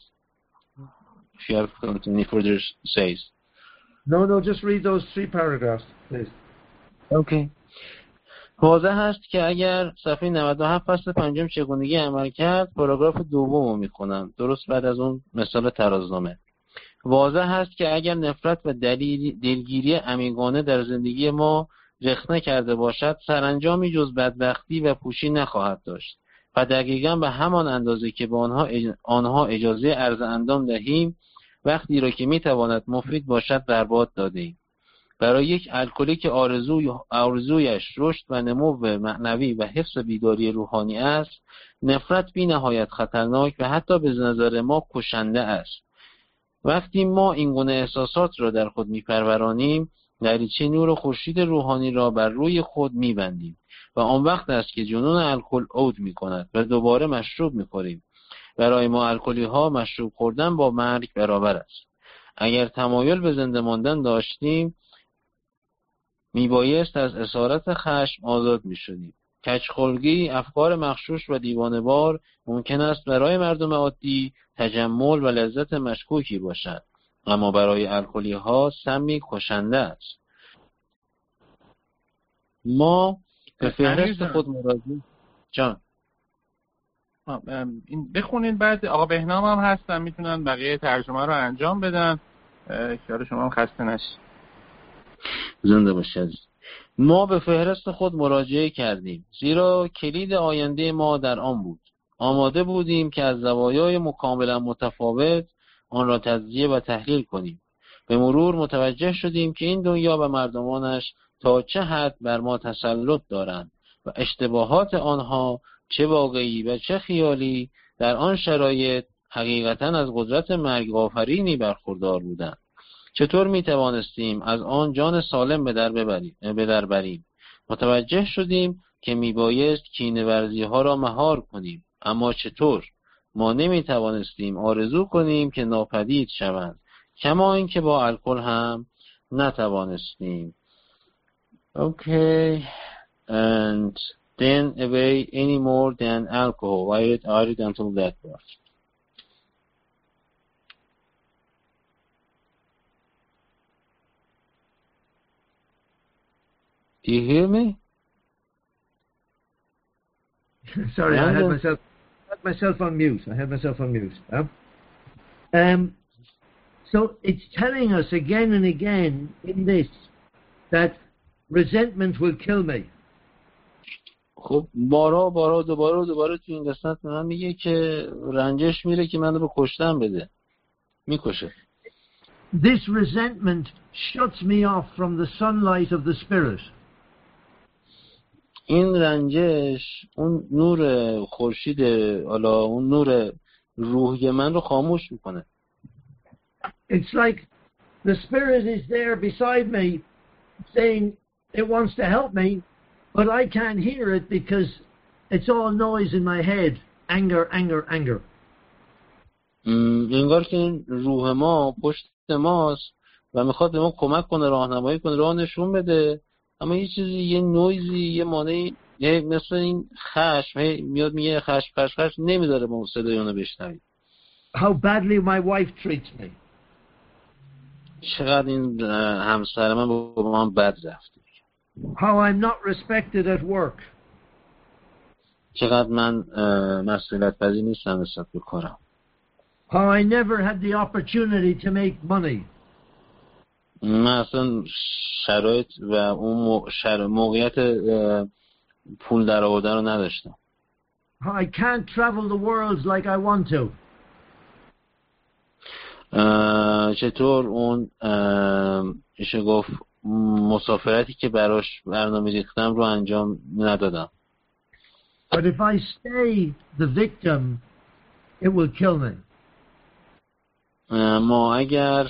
If you have any further says. No, no, just read those three paragraphs, please. Okay. واضح هست که اگر صفحه نود و هفت فصل پنجم چگونگی عمل کرد پاراگراف دوم رو میخونم درست بعد از اون مثال ترازنامه. واضح هست که اگر نفرت و دلیل دلگیری عمیقانه در زندگی ما رخنه کرده باشد سرانجامی جز بدبختی و پوشی نخواهد داشت و دقیقاً به همان اندازه که به آنها آنها اجازه عرض اندام دهیم وقتی را که میتواند مفید باشد برباد دادیم. برای یک الکلیک آرزوی آرزویش رشد و نمو معنوی و حفظ بیداری روحانی است نفرت بی نهایت خطرناک و حتی به نظر ما کشنده است. وقتی ما این گونه احساسات را در خود میپرورانیم دریچه نور خورشید روحانی را بر روی خود میبندیم و آن وقت است که جنون الکل عود میکند و دوباره مشروب میخوریم. برای ما الکلی ها مشروب خوردن با مرگ برابر است. اگر تمایل به زنده ماندن داشتیم میبایست از اسارت خشم آزاد میشدیم. کجخلگی، افکار مغشوش و دیوانه‌وار ممکن است برای مردم عادی تجمل و لذت مشکوکی باشد، اما برای الکلی ها سمی کشنده است. ما به فهرست خود مراجعه جان این بخونید بعد آقا بهنام هم هستن میتونن بقیه ترجمه رو انجام بدن. اشاره شما هم خسته نشید. زنده باشید. ما به فهرست خود مراجعه کردیم زیرا کلید آینده ما در آن بود. آماده بودیم که از زوایای کاملا متفاوت آن را تجزیه و تحلیل کنیم. به مرور متوجه شدیم که این دنیا و مردمانش تا چه حد بر ما تسلط دارند و اشتباهات آنها چه واقعی و چه خیالی در آن شرایط حقیقتاً از قدرت مرگ آفرینی برخوردار بودند. چطور می توانستیم از آن جان سالم به در ببریم به در بریم؟ متوجه شدیم که می بایست کینه‌ورزی ها را مهار کنیم، اما چطور؟ ما نمی توانستیم آرزو کنیم که ناپدید شوند، کما اینکه با الکل هم نتوانستیم. Okay, and then away any more than alcohol. I read, I read until that part. Do you hear me? Sorry, I had myself I had myself on mute. I had myself on mute. Huh? Um, so it's telling us again and again in this that resentment will kill me. خب بارا بارا دوباره دوباره تو این قسمت به من میگه که رنجش میره که منو به کشتن بده، میکشه. This resentment shuts me off from the sunlight of the spirit. این رنجش اون نور خورشید، حالا اون نور روحی من رو خاموش میکنه. It's like the spirit is there beside me saying it wants to help me, but I can't hear it because it's all noise in my head. Anger, anger, anger. انگار که این روح ما پشت ماست و میخواد به ما کمک کنه، راهنمایی کنه، راه نشون بده، اما یه چیزی، یه نویزی، یه مانعی، یه مثل این خشم میاد میگه خشم خشم خشم نمیذاره ما صدای اونو بشنویم. How badly my wife treats me. چقدر این همسر من با من بد رفته. How I'm not respected at work. چقدر من مسئولیت پذیر نیستم نسبت به کارم. How I never had the opportunity to make money. من اصلا شرایط و اون شر... موقعیت پول در آوردن رو نداشتم. How I can't travel the world like I want to. چطور اون میشه گفت مسافرتی که براش برنامه ریختم رو انجام ندادم. But if I stay the victim, it will kill me. ما اگر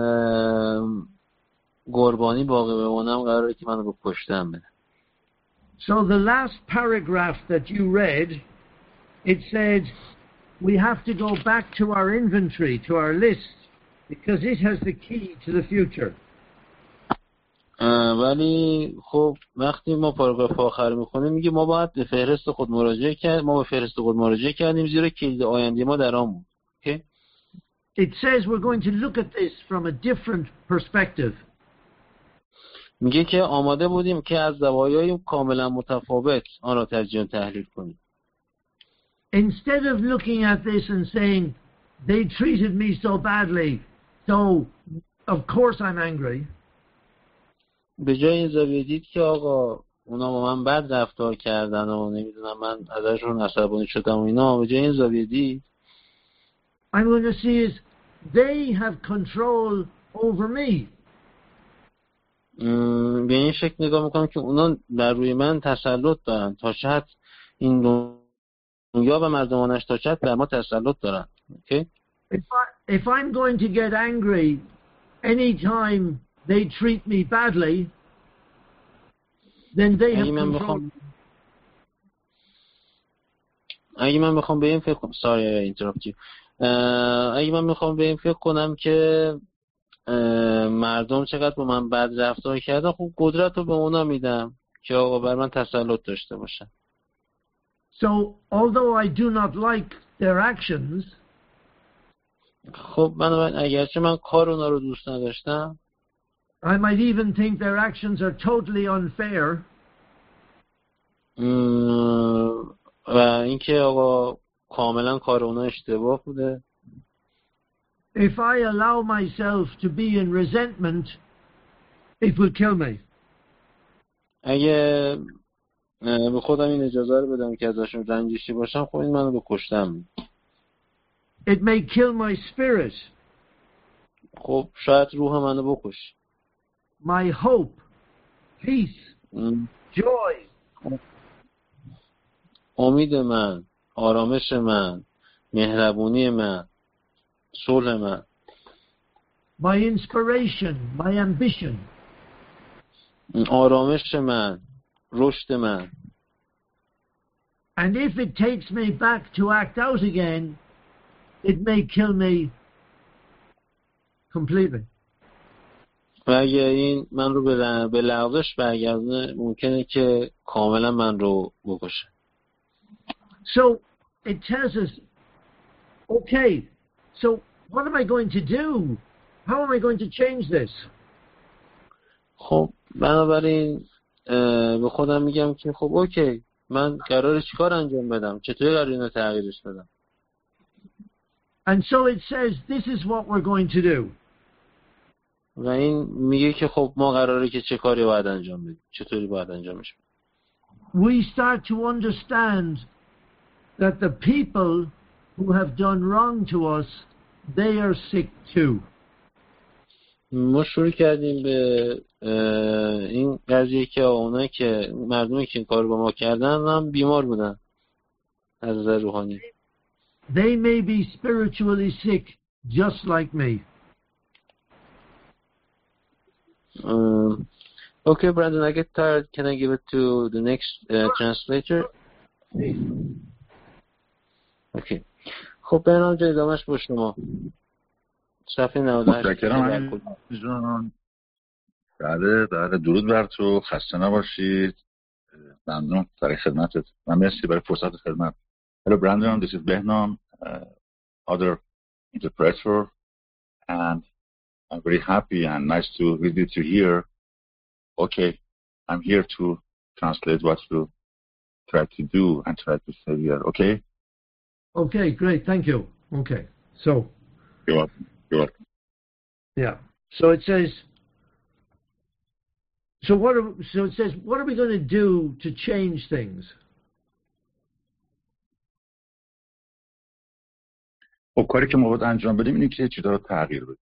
قربانی باقی بمونم قراره که منو بکشتم بده. So the last paragraph that you read, it said we have to go back to our inventory, to our list, because it has the key to the future. ولی خب وقتی ما پاراگراف آخر میخونیم میگه ما باید به فهرست خود مراجعه کرد ما به فهرست خود مراجعه کردیم زیرا کلید آینده ما در آن بود. Okay? It says we're going to look at this from a different perspective. میگه که آماده بودیم که از زوایای کاملا متفاوت آن را تجزیه و تحلیل کنیم. Instead of looking at this and saying they treated me so badly, so of course I'm angry. به جای این زاویه دید که آقا اونا با من بد رفتار کردن و نمیدونم من ازشون عصبانی شدم و اینا، به جای این زاویه دید I'm going to see is they have control over me. به این شکل نگاه میکنم که اونا بر روی من تسلط دارن، تا شاید این دنیا و مردمانش تا شاید بر ما تسلط دارن. Okay? If, I, if I'm going to get angry anytime they treat me badly, then they have control. اگه من بخوام به این فکر کنم sorry I interrupt you اگه من میخوام به این فکر کنم که مردم چقدر با من بد رفتار کردن، خب قدرت رو به اونا میدم که آقا بر من تسلط داشته باشن. So although I do not like their actions, خب من اگرچه من کار اونا رو دوست نداشتم، I might even think their actions are totally unfair. و اینکه آقا کاملا کار اونا اشتباه بوده. If I allow myself to be in resentment, it will kill me. اگه به خودم این اجازه رو بدم که ازشون رنجشی باشم، خب این منو به کشتم. It may kill my spirit. خب شاید روح منو بکش. My hope, peace, ام. joy. امید من، آرامش من، مهربونی من، صلح من. My inspiration, my ambition. آرامش من، رشد من. And if it takes me back to act out again, it may kill me completely. و اگه این من رو به لغزش برگردونه، ممکنه که کاملا من رو بکشه. So it tells us, okay, so what am I going to do? How am I going to change this? خب بنابراین به خودم میگم که خب اوکی، من قراره چیکار انجام بدم؟ چطوری قراره اینو تغییرش بدم؟ And so it says, this is what we're going to do. و این میگه که خب ما قراره که چه کاری باید انجام بدیم، چطوری باید انجامش بدیم. We start to understand that the people who have done wrong to us, they are sick too. ما شروع کردیم به این قضیه که اونایی که مردمی که این کار با ما کردن هم بیمار بودن از نظر روحانی. They may be spiritually sick just like me. Um, okay, Brandon, I get tired. Can I give it to the next uh, translator? Okay. خب برنامه جای ادامهش با شما. صفحه نود و هشت. متشکرم جان. بله بله، درود بر تو، خسته نباشید. ممنون برای خدمتت و مرسی برای فرصت خدمت. Hello Brandon, this is Behnam, uh, other interpreter, and I'm very happy and nice to visit you here. Okay, I'm here to translate what you try to do and try to say here, okay? Okay, great, thank you. Okay, so. You're welcome, you're welcome. Yeah, so it says, so what are, so it says, what are we going to do to change things? خب کاری که ما باید انجام بدیم اینه که چیزا رو تغییر بدیم.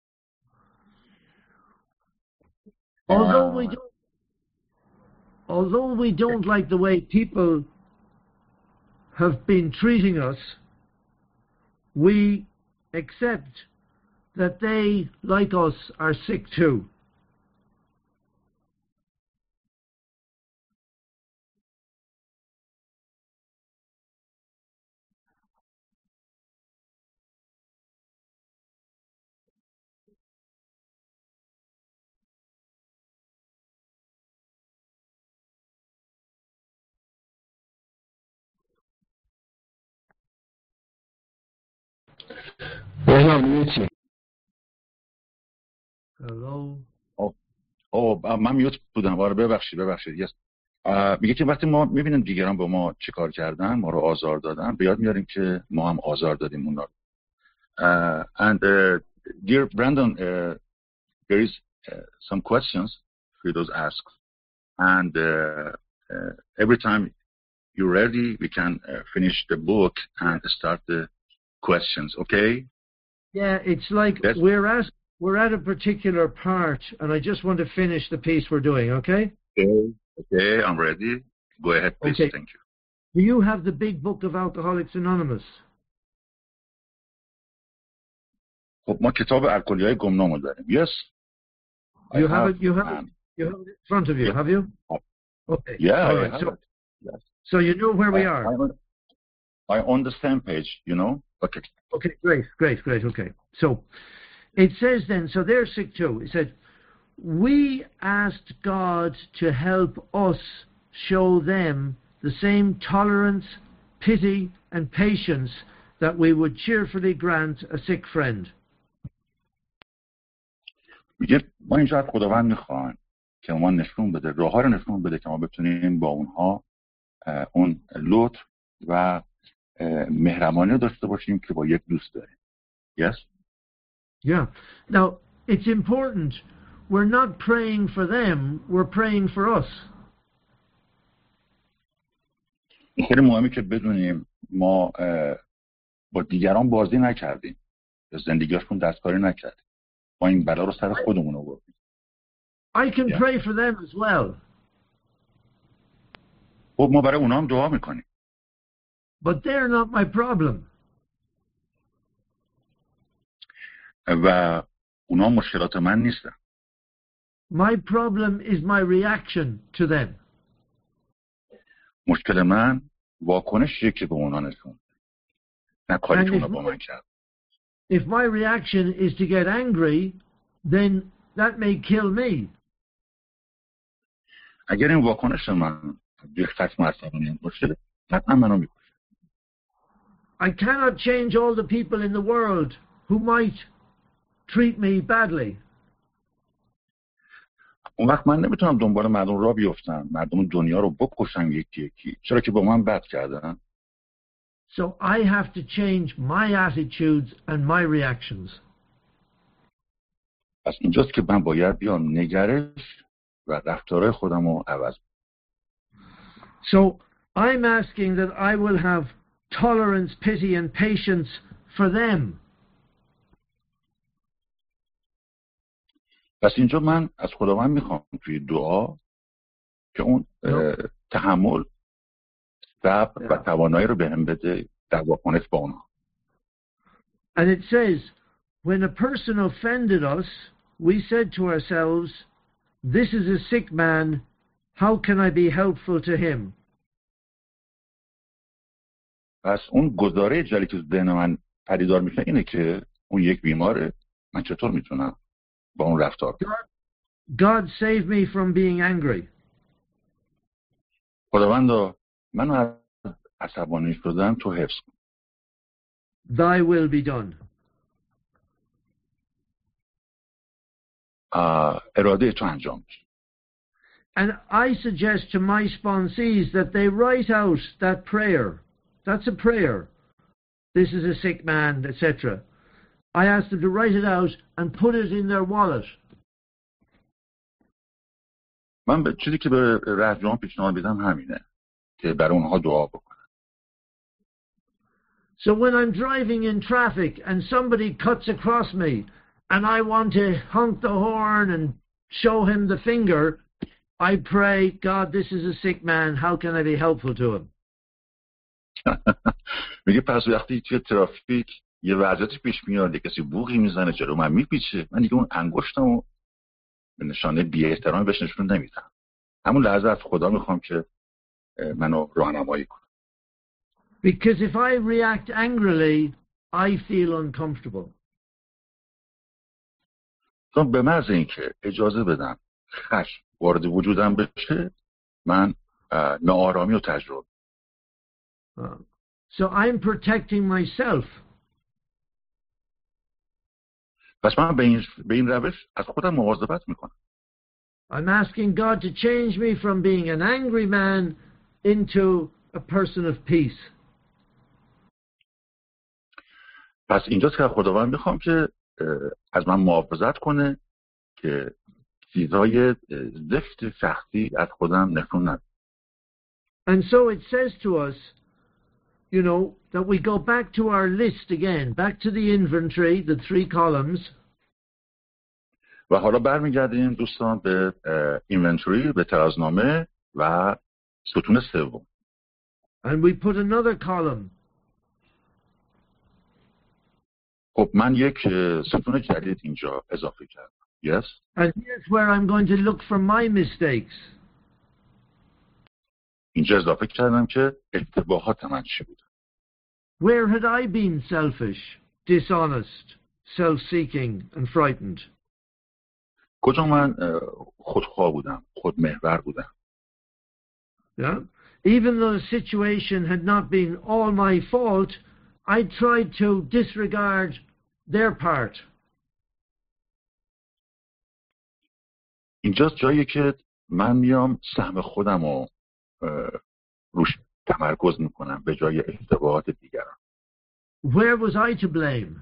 Although we don't, although we don't like the way people have been treating us, we accept that they, like us, are sick too. Hello. اوه من میوت بودم. آره ببخشید ببخشید. یس. میگه که وقتی ما میبینیم دیگران با ما چه کار کردن، ما رو آزار دادن، به یاد میاریم که ما هم آزار دادیم اونا رو. Uh, and uh, dear Brandon, uh, there is uh, some questions for those asks, and uh, uh, every time you're ready, we can uh, finish the book and start the questions. Okay? Yeah, it's like That's we're at we're at a particular part, and I just want to finish the piece we're doing. Okay? Okay. Okay, I'm ready. Go ahead, please. Okay. Thank you. Do you have the big book of Alcoholics Anonymous? خب ما کتاب الکلیای گمنام رو داریم. Yes. You I have have, it. You have it. um, You have it in front of you. yeah. Have you? Okay. Yeah, All I right. have So, it. Yes. so you know where we I, are. I'm on, I'm on the same page, you know? Okay. Okay. Great. Great. Great. Okay. So it says then. So they're sick too. It said, we asked God to help us show them the same tolerance, pity, and patience that we would cheerfully grant a sick friend. میگه ما اینجا از خداوند میخوایم که ما نشون بده، راه ها رو نشون بده که ما بتونیم با اونها اون لطف و مهربانی داشته باشیم که با یک دوست داریم. Yes? Yeah. Now, it's important. We're not praying for them, we're praying for us. خیلی مهمه که بدونیم ما با دیگران بازی نکردیم، به زندگیشون دستکاری نکردیم، ما این بلا رو سر خودمون آوردیم. I can Yeah. pray for them as well. خب ما برای اونا هم دعا میکنیم. But they're not my problem. و اونا مشکلات من نیستن. My problem is my reaction to them. مشکل من واکنشیه که به اونا نشون، نه کاری که اونا با من کرد. If my reaction is to get angry, then that may kill me. اگر این واکنش من به خشم عصبانی باشه، حتما منو میکشه. I cannot change all the people in the world who might treat me badly. اون وقت من نمیتونم دنبال مردم را بیفتم، مردم دنیا رو بکشم یکی یکی، چرا که با من بد کردن. So I have to change my attitudes and my reactions. پس اینجاست که من باید بیام نگرش و رفتارهای خودم رو عوض کنم. So I'm asking that I will have tolerance, pity and patience for them. پس اینجا من از خداوند میخوام توی دعا که اون تحمل، صبر و توانایی رو بهم بده در واکنش با اونها. And it says, when a person offended us, we said to ourselves, this is a sick man, how can I be helpful to him? پس اون گزاره جلی که ذهن من پدیدار میشه اینه که اون یک بیماره، من چطور میتونم با اون رفتار کنم؟ God save me from being angry. خداوندا منو از عصبانی شدن تو حفظ کن. Thy will be done. اراده تو انجام بشه. And I suggest to my sponsees that they write out that prayer. That's a prayer. This is a sick man, et cetera. I ask them to write it out and put it in their wallet. من به چیزی که به رهجوان پیشنهاد میدم همینه که برای اونها دعا بکنن. So when I'm driving in traffic and somebody cuts across me and I want to honk the horn and show him the finger, I pray, God, this is a sick man. How can I be helpful to him? میگه پس وقتی توی ترافیک یه وضعیتی پیش میاد، کسی بوقی میزنه جلو من میپیچه، من دیگه اون انگشتمو به نشانه بی‌احترامی بهش نشون نمیدم. همون لحظه از خدا میخوام که منو راهنمایی کنه. Because if I react angrily, I feel uncomfortable. چون به محض اینکه اجازه بدم خشم وارد وجودم بشه، من ناآرامی رو تجربه. Uh, so I'm protecting myself. پس من به این, به این روش از خودم مواظبت میکنم. I'm asking God to change me from being an angry man into a person of peace. پس اینجاست که خداوند میخوام که از من محافظت کنه که چیزهای زشت شخصی از خودم نشون ندم. And so it says to us, you know, that we go back to our list again, back to the inventory, the three columns. و حالا برمیگردیم دوستان به اینونتوری، به ترازنامه و ستون سوم. And we put another column. خب من یک ستون جدید اینجا اضافه کردم. Yes. And here's where I'm going to look for my mistakes. اینجا اضافه کردم که اشتباهات من چی بود. Where had I been selfish, dishonest, self-seeking and frightened? کجا من خودخواه بودم، خودمحور بودم. Yeah. Even though the situation had not been all my fault, I tried to disregard their part. اینجاست جایی که من میام سهم خودم رو روش تمرکز میکنم به جای اشتباهات دیگران. Where was I to blame?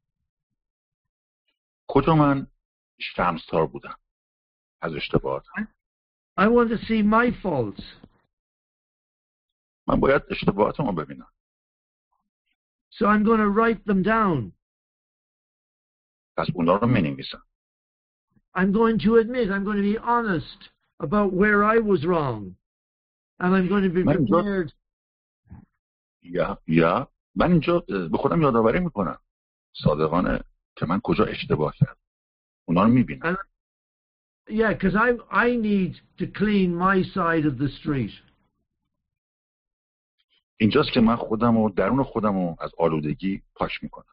کجا من شرمسار بودم از اشتباهات. I want to see my faults. من باید اشتباهاتمو ببینم. So I'm going to write them down. پس اونا رو می‌نویسم. I'm going to admit, I'm going to be honest about where I was wrong. And I'm going to be prepared. یا یا من اینجا به خودم یادآوری میکنم صادقانه که من کجا اشتباه کردم. اونا رو میبینم. Yeah, because I I need to clean my side of the street. اینجاست که من خودم و درون خودم رو از آلودگی پاک میکنم.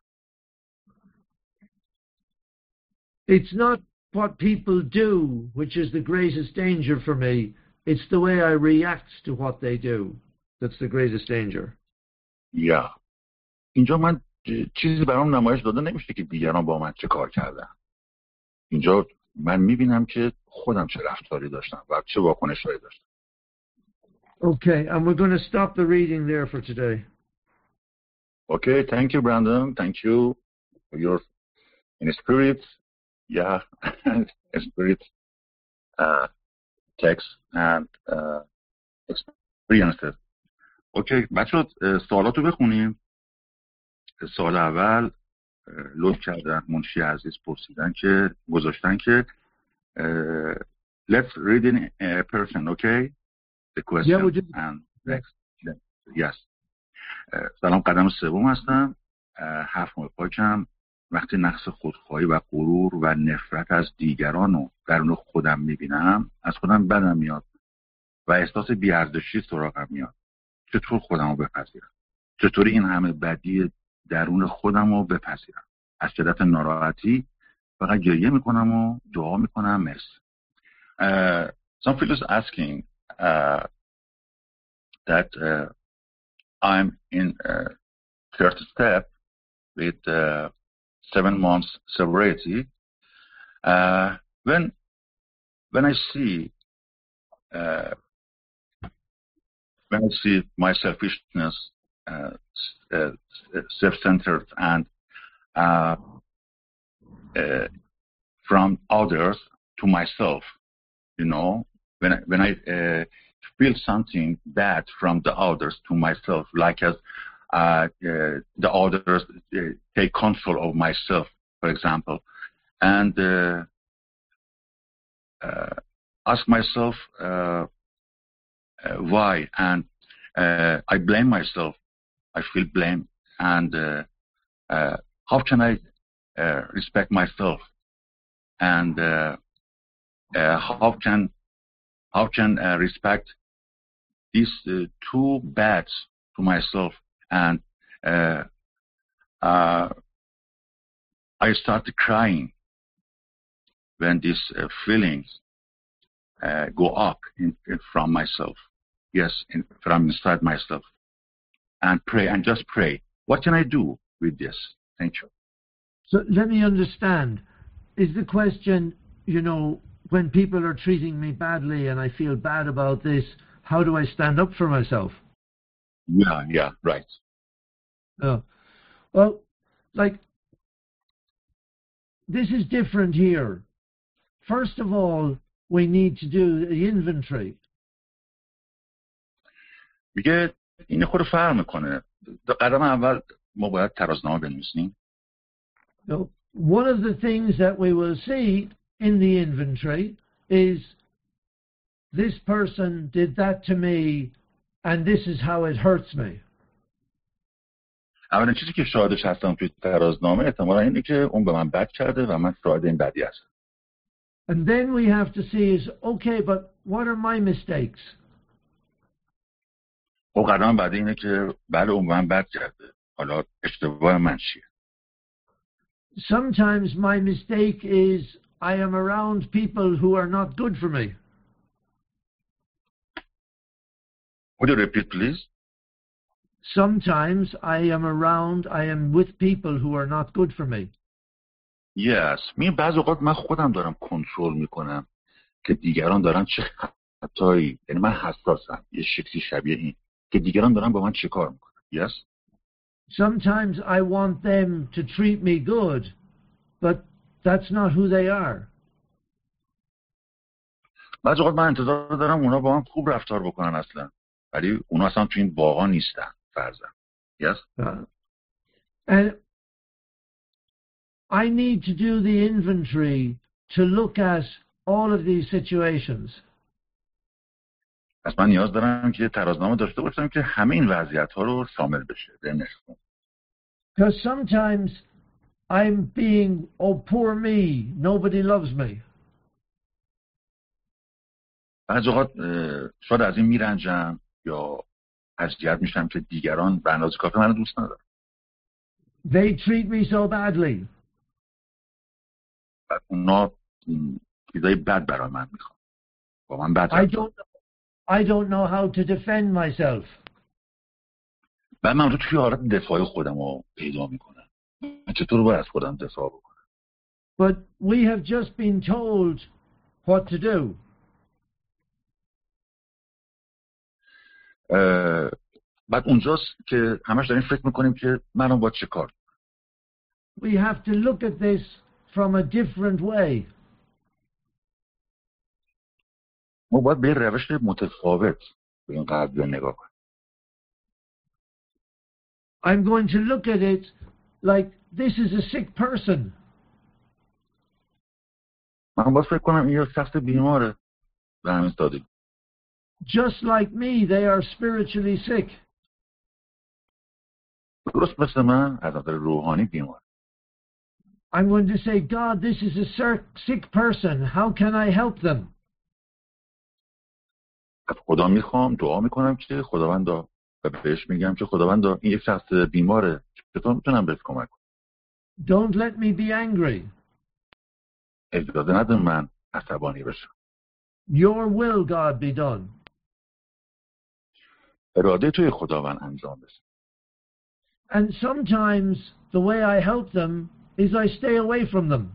It's not what people do which is the greatest danger for me. It's the way I react to what they do that's the greatest danger. یا yeah. اینجا من چیزی برام نمایش داده نمیشه که دیگران با من چه کار کردن. اینجا من میبینم که خودم چه رفتاری داشتم و چه واکنشایی داشتم. Okay, and we're going to stop the reading there for today. Okay, thank you, Brandon. Thank you for your in spirit, yeah, spirit uh, text and uh, experiences. Okay, بچه‌ها سوالاتو بخونیم. سوال اول لطف کردن منشی عزیز پرسیدن که گذاشتن که uh, let's read in a person, okay? The question yeah, just... and next. Yes. سلام، قدم سوم هستم. هفت ماه پاکم. وقتی نقص خودخواهی و غرور و نفرت از دیگران رو درون خودم میبینم از خودم بدم میاد و احساس بی‌ارزشی سراغم میاد. چطور خودم رو بپذیرم؟ چطوری این همه بدی درون خودم رو بپذیرم؟ از شدت ناراحتی فقط گریه میکنم و دعا میکنم مرسی. Uh, some people is asking uh, that uh, I'm in uh, third step with uh, seven months sobriety. Uh, when when I see uh, when I see my selfishness, uh, uh, self-centered, and uh, uh, from others to myself, you know, when I, when I uh, feel something bad from the others to myself, like as uh, uh, the others uh, take control of myself, for example, and uh, uh, ask myself uh, uh, why, and uh, I blame myself. I feel blame, and uh, uh, how can I uh, respect myself, and uh, uh, how can how can uh, respect these uh, two bads to myself, and uh, uh, I started crying when these uh, feelings uh, go up in, in from myself, yes, in, from inside myself, and pray and just pray. What can I do with this? Thank you. So let me understand. Is the question, you know, when people are treating me badly and I feel bad about this, how do I stand up for myself? Yeah, yeah, right. Oh, well, like, this is different here. First of all, we need to do the inventory. میگه این خود فرق میکنه. قدم اول ما باید ترازنامه بنویسیم. No, one of the things that we will see in the inventory is this person did that to me and this is how it hurts me. اولین چیزی که شاهدش هستم توی ترازنامه احتمالا اینه که اون به من بد کرده و من شاهد این بدی هستم. And then we have to see is, okay, but what are my mistakes? و قدم بعدی اینه که بله اون به من بد کرده. حالا اشتباه من چیه؟ Sometimes my mistake is I am around people who are not good for me. Would you repeat, please? Sometimes I am around, I am with people who are not good for me. Yes. می بعض اوقات من خودم دارم کنترل میکنم که دیگران دارن چه خطایی، یعنی من حساسم یه شکلی شبیه این که دیگران دارن با من چه کار میکنن. Yes. Sometimes I want them to treat me good, but that's not who they are. بعض اوقات من انتظار دارم اونا با من خوب رفتار بکنن اصلا ولی اونا اصلا تو این باغا نیستن فرضاً. Yes? Uh, and I need to do the inventory to look at all of these situations. پس من نیاز دارم که ترازنامه داشته باشم که همه این وضعیت ها رو شامل بشه. Because sometimes I'm being, oh poor me, nobody loves me. بعضی اوقات شاید از این میرنجم یا اذیت میشم که دیگران به اندازه کافی منو دوست ندارن. They treat me so badly. بعد اونا چیزای بد برای من میخوان. با من بد I don't I don't know how to defend myself. بعد من رو توی حالت دفاعی خودم رو پیدا میکنم. من چطور باید از خودم دفاع بکنم؟ But we have just been told what to do. بعد اونجاست که همش داریم فکر میکنیم که منم باید چه کار. We have to look at this from a different way. ما باید به روش متفاوت به این قضیه نگاه کنیم. I'm going to look at it like this is a sick person. من باید فکر کنم این یک شخص بیماره به همین سادگی. Just like me, they are spiritually sick. درست مثل من از نظر روحانی بیمار. I'm going to say, God, this is a sick person. How can I help them? از خدا میخوام دعا میکنم که خداوندا و بهش میگم که خداوندا این یک شخص بیماره چطور میتونم بهش کمک کنم. Don't let me be angry. اجازه نده من عصبانی بشم. Your will, God, be done. اراده توی خداوند انجام بشه. And sometimes the way I help them is I stay away from them.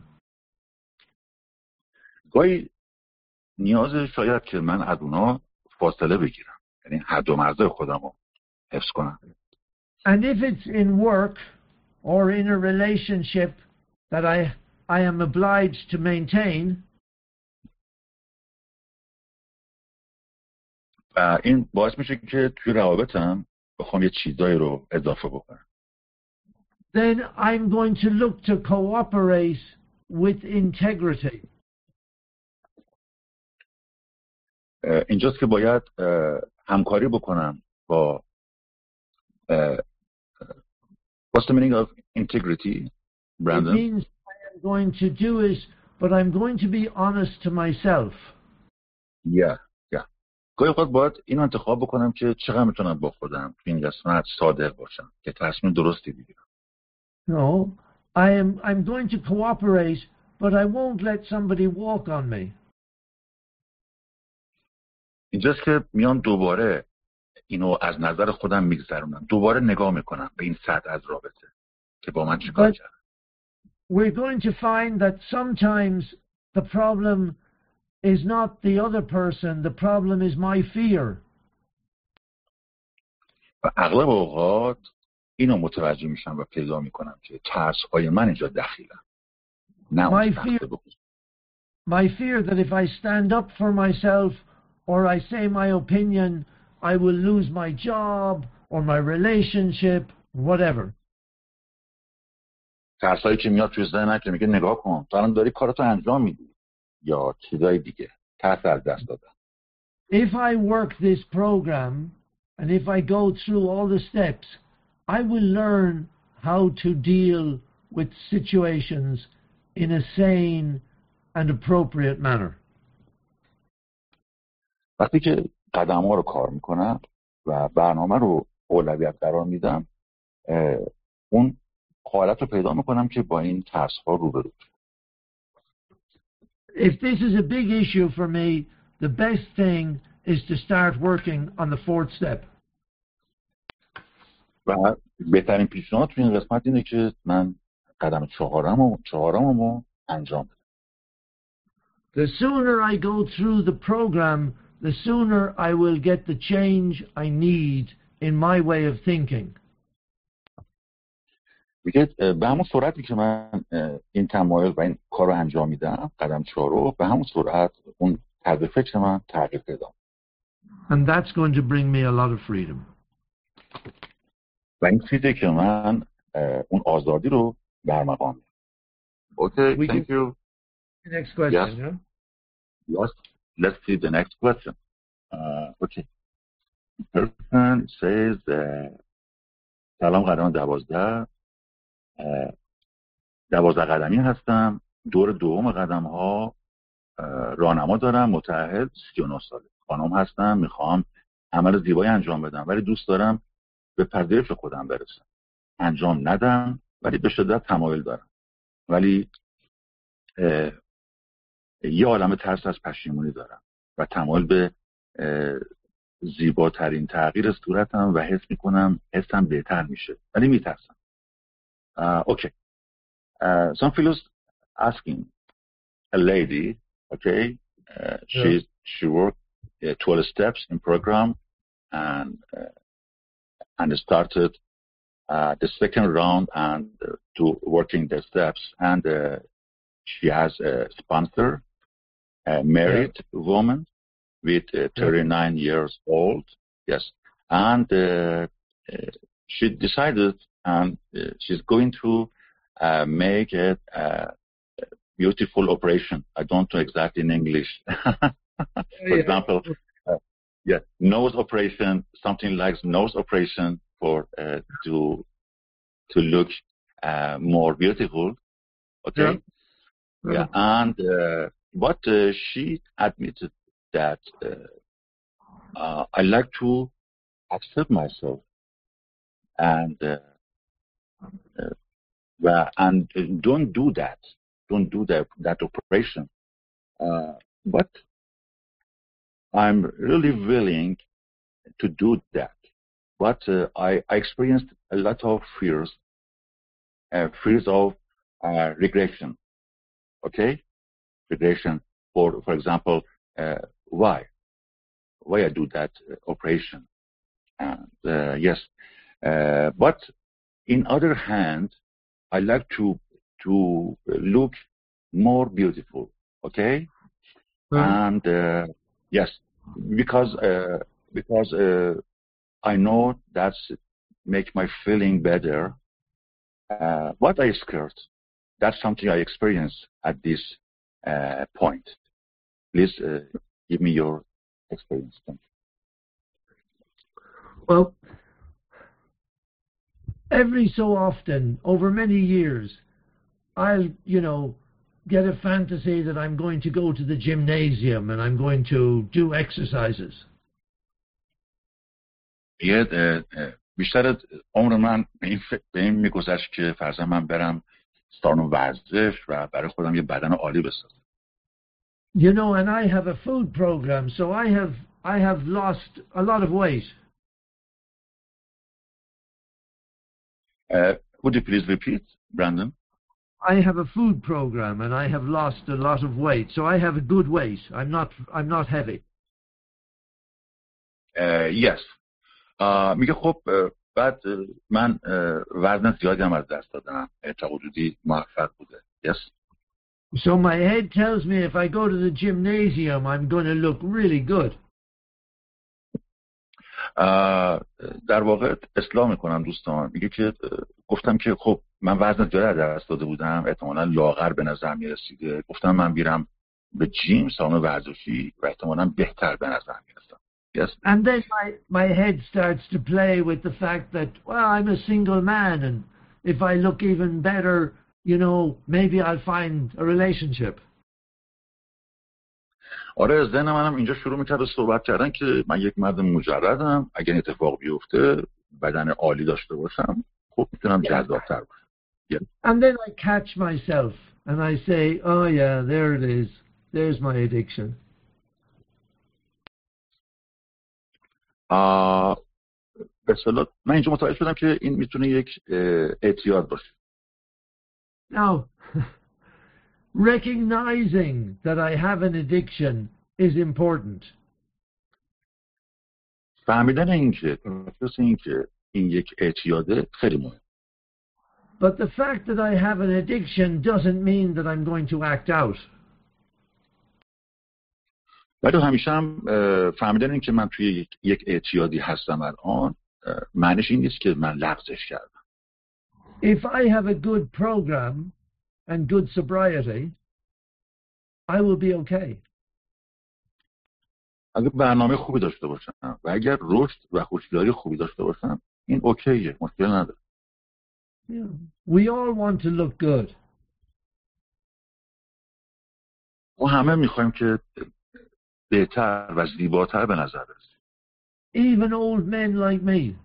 گاهی نیاز شاید که من از اونا فاصله بگیرم. یعنی حد و مرزهای خودم رو حفظ کنم. And if it's in work or in a relationship that I I am obliged to maintain, و این باعث میشه که توی روابطم بخوام یه چیزایی رو اضافه بکنم. then I'm going to look to cooperate with integrity. اینجاست که باید همکاری بکنم با What's the meaning of integrity, Brandon? It means what I'm going to do is, but I'm going to be honest to myself. Yeah, yeah. گاهی وقت باید این انتخاب بکنم که چقدر میتونم با خودم تو این قسمت صادق باشم که تصمیم درستی بگیرم. No, I am I'm going to cooperate, but I won't let somebody walk on me. اینجاست که میام دوباره اینو از نظر خودم میگذرونم. دوباره نگاه میکنم به این سطح از رابطه که با من چیکار کرد. We're going to find that sometimes the problem is not the other person, the problem is my fear. و اغلب اوقات اینو متوجه میشم و پیدا میکنم که ترس های من اینجا دخیلن. نه my fear, my fear that if I stand up for myself or I say my opinion, I will lose my job or my relationship, whatever. ترسایی که میاد توی ذهنم که میگه نگاه کن تو الان داری کارتو انجام میدی یا چیزای دیگه ترس از دست دادن. If I work this program and if I go through all the steps, I will learn how to deal with situations in a sane and appropriate manner. وقتی که قدم‌ها رو کار میکنم و برنامه رو اولویت قرار میدم اون حالت رو پیدا میکنم که با این ترس‌ها روبرو بشم. If this is a big issue for me, the best thing is to start working on the fourth step. و بهترین پیشنهاد تو این قسمت اینه که من قدم چهارم و چهارم رو انجام بدم. The sooner I go through the program, the sooner I will get the change I need in my way of thinking. میگه به همون سرعتی که من این تمایل و این کار رو انجام میدم قدم چهار رو به همون سرعت اون طرز فکر من تغییر پیدا. And that's going to bring me a lot of freedom. و این چیزی که من اون آزادی رو برمقام. Okay, We thank you. Next question. Yes. Yeah? Yes. Let's see the next question. Uh, okay. The person says, uh, سلام قدم دوازده دوازده قدمی هستم، دور دوم قدم ها راهنما دارم، متأهل، سی و نه ساله، خانم هستم، میخوام عمل زیبایی انجام بدم ولی دوست دارم به پذیرش خودم برسم، انجام ندم ولی به شدت تمایل دارم، ولی یه عالمه ترس از پشیمونی دارم و تمایل به زیباترین تغییر صورتم و حس میکنم حسم بهتر میشه ولی میترسم. اوکی. Uh, some fellows asking a lady, okay, uh, yeah. she she worked uh, twelve steps in program and uh, and started uh, the second round and uh, to working the steps, and uh, she has a sponsor, a married yeah. woman with uh, thirty-nine yeah. years old, yes, and uh, uh, she decided and uh, she's going to Uh, make it a beautiful operation. I don't know exactly in English. For yeah. example, uh, yeah, nose operation, something like nose operation for uh, to to look uh, more beautiful. Okay, yeah, yeah. and uh, but uh, she admitted that uh, uh, I like to accept myself and. Uh, uh, Well, and don't do that. Don't do that that operation. Uh, but I'm really willing to do that. But uh, I, I experienced a lot of fears, uh, fears of uh, regression. Okay, regression. For for example, uh, why, why I do that uh, operation? And uh, yes, uh, but in other hand. I like to to look more beautiful, okay? Mm. And uh, yes, because uh, because uh, I know that's make my feeling better. Uh, but I scared. That's something I experienced at this uh, point. Please uh, give me your experience. Thank you. Well. Every so often, over many years, I'll, you know, get a fantasy that I'm going to go to the gymnasium and I'm going to do exercises. یه بیشتر عمر من به این به این میگذشت که فرضاً من برم سالن ورزش و برای خودم یه بدن عالی بسازم. You know, and I have a food program, so I have I have lost a lot of weight. Uh, would you please repeat, Brandon? I have a food program and I have lost a lot of weight, so I have a good weight. I'm not I'm not heavy. Uh, yes. Uh, میگه خب بعد من وزن زیادی هم از دست دادم. تا حدودی موفق بوده. Yes. So my head tells me if I go to the gymnasium I'm going to look really good. در واقع اصلاح میکنم دوستان. میگه که گفتم که خب من وزن زیاد از دست داده بودم، احتمالاً لاغر به نظر میرسیده. گفتم من میرم به جیم، سالن ورزشی و احتمالاً بهتر به نظر میرسم. Yes. And then my my head starts to play with the fact that well I'm a single man and if I look even better, you know, maybe I'll find a relationship. آره ذهن منم اینجا شروع میکرد به صحبت کردن که من یک مرد مجردم، اگر اتفاق بیفته بدن عالی داشته باشم خب میتونم جذاب‌تر باشم. Yeah. And then I catch myself and I say, oh yeah, there it is. There's my addiction. آه به اصطلاح من اینجا متوجه شدم که این میتونه یک اعتیاد باشه. Now, recognizing that I have an addiction is important. فهمیدن اینکه تشخیص اینکه این یک اعتیاده خیلی مهمه. But the fact that I have an addiction doesn't mean that I'm going to act out. ولی همیشه هم فهمیدن این که من توی یک, یک اعتیادی هستم الان معنیش این نیست که من لغزش کردم. If I have a good program and good sobriety, I will be okay. اگر برنامه خوبی داشته باشم و اگر رشد و هوشیاری خوبی داشته باشم این اوکیه، مشکل نداره. Yeah. We all want to look good. ما همه میخوایم که بهتر و زیباتر به نظر برسیم. Even old men like me.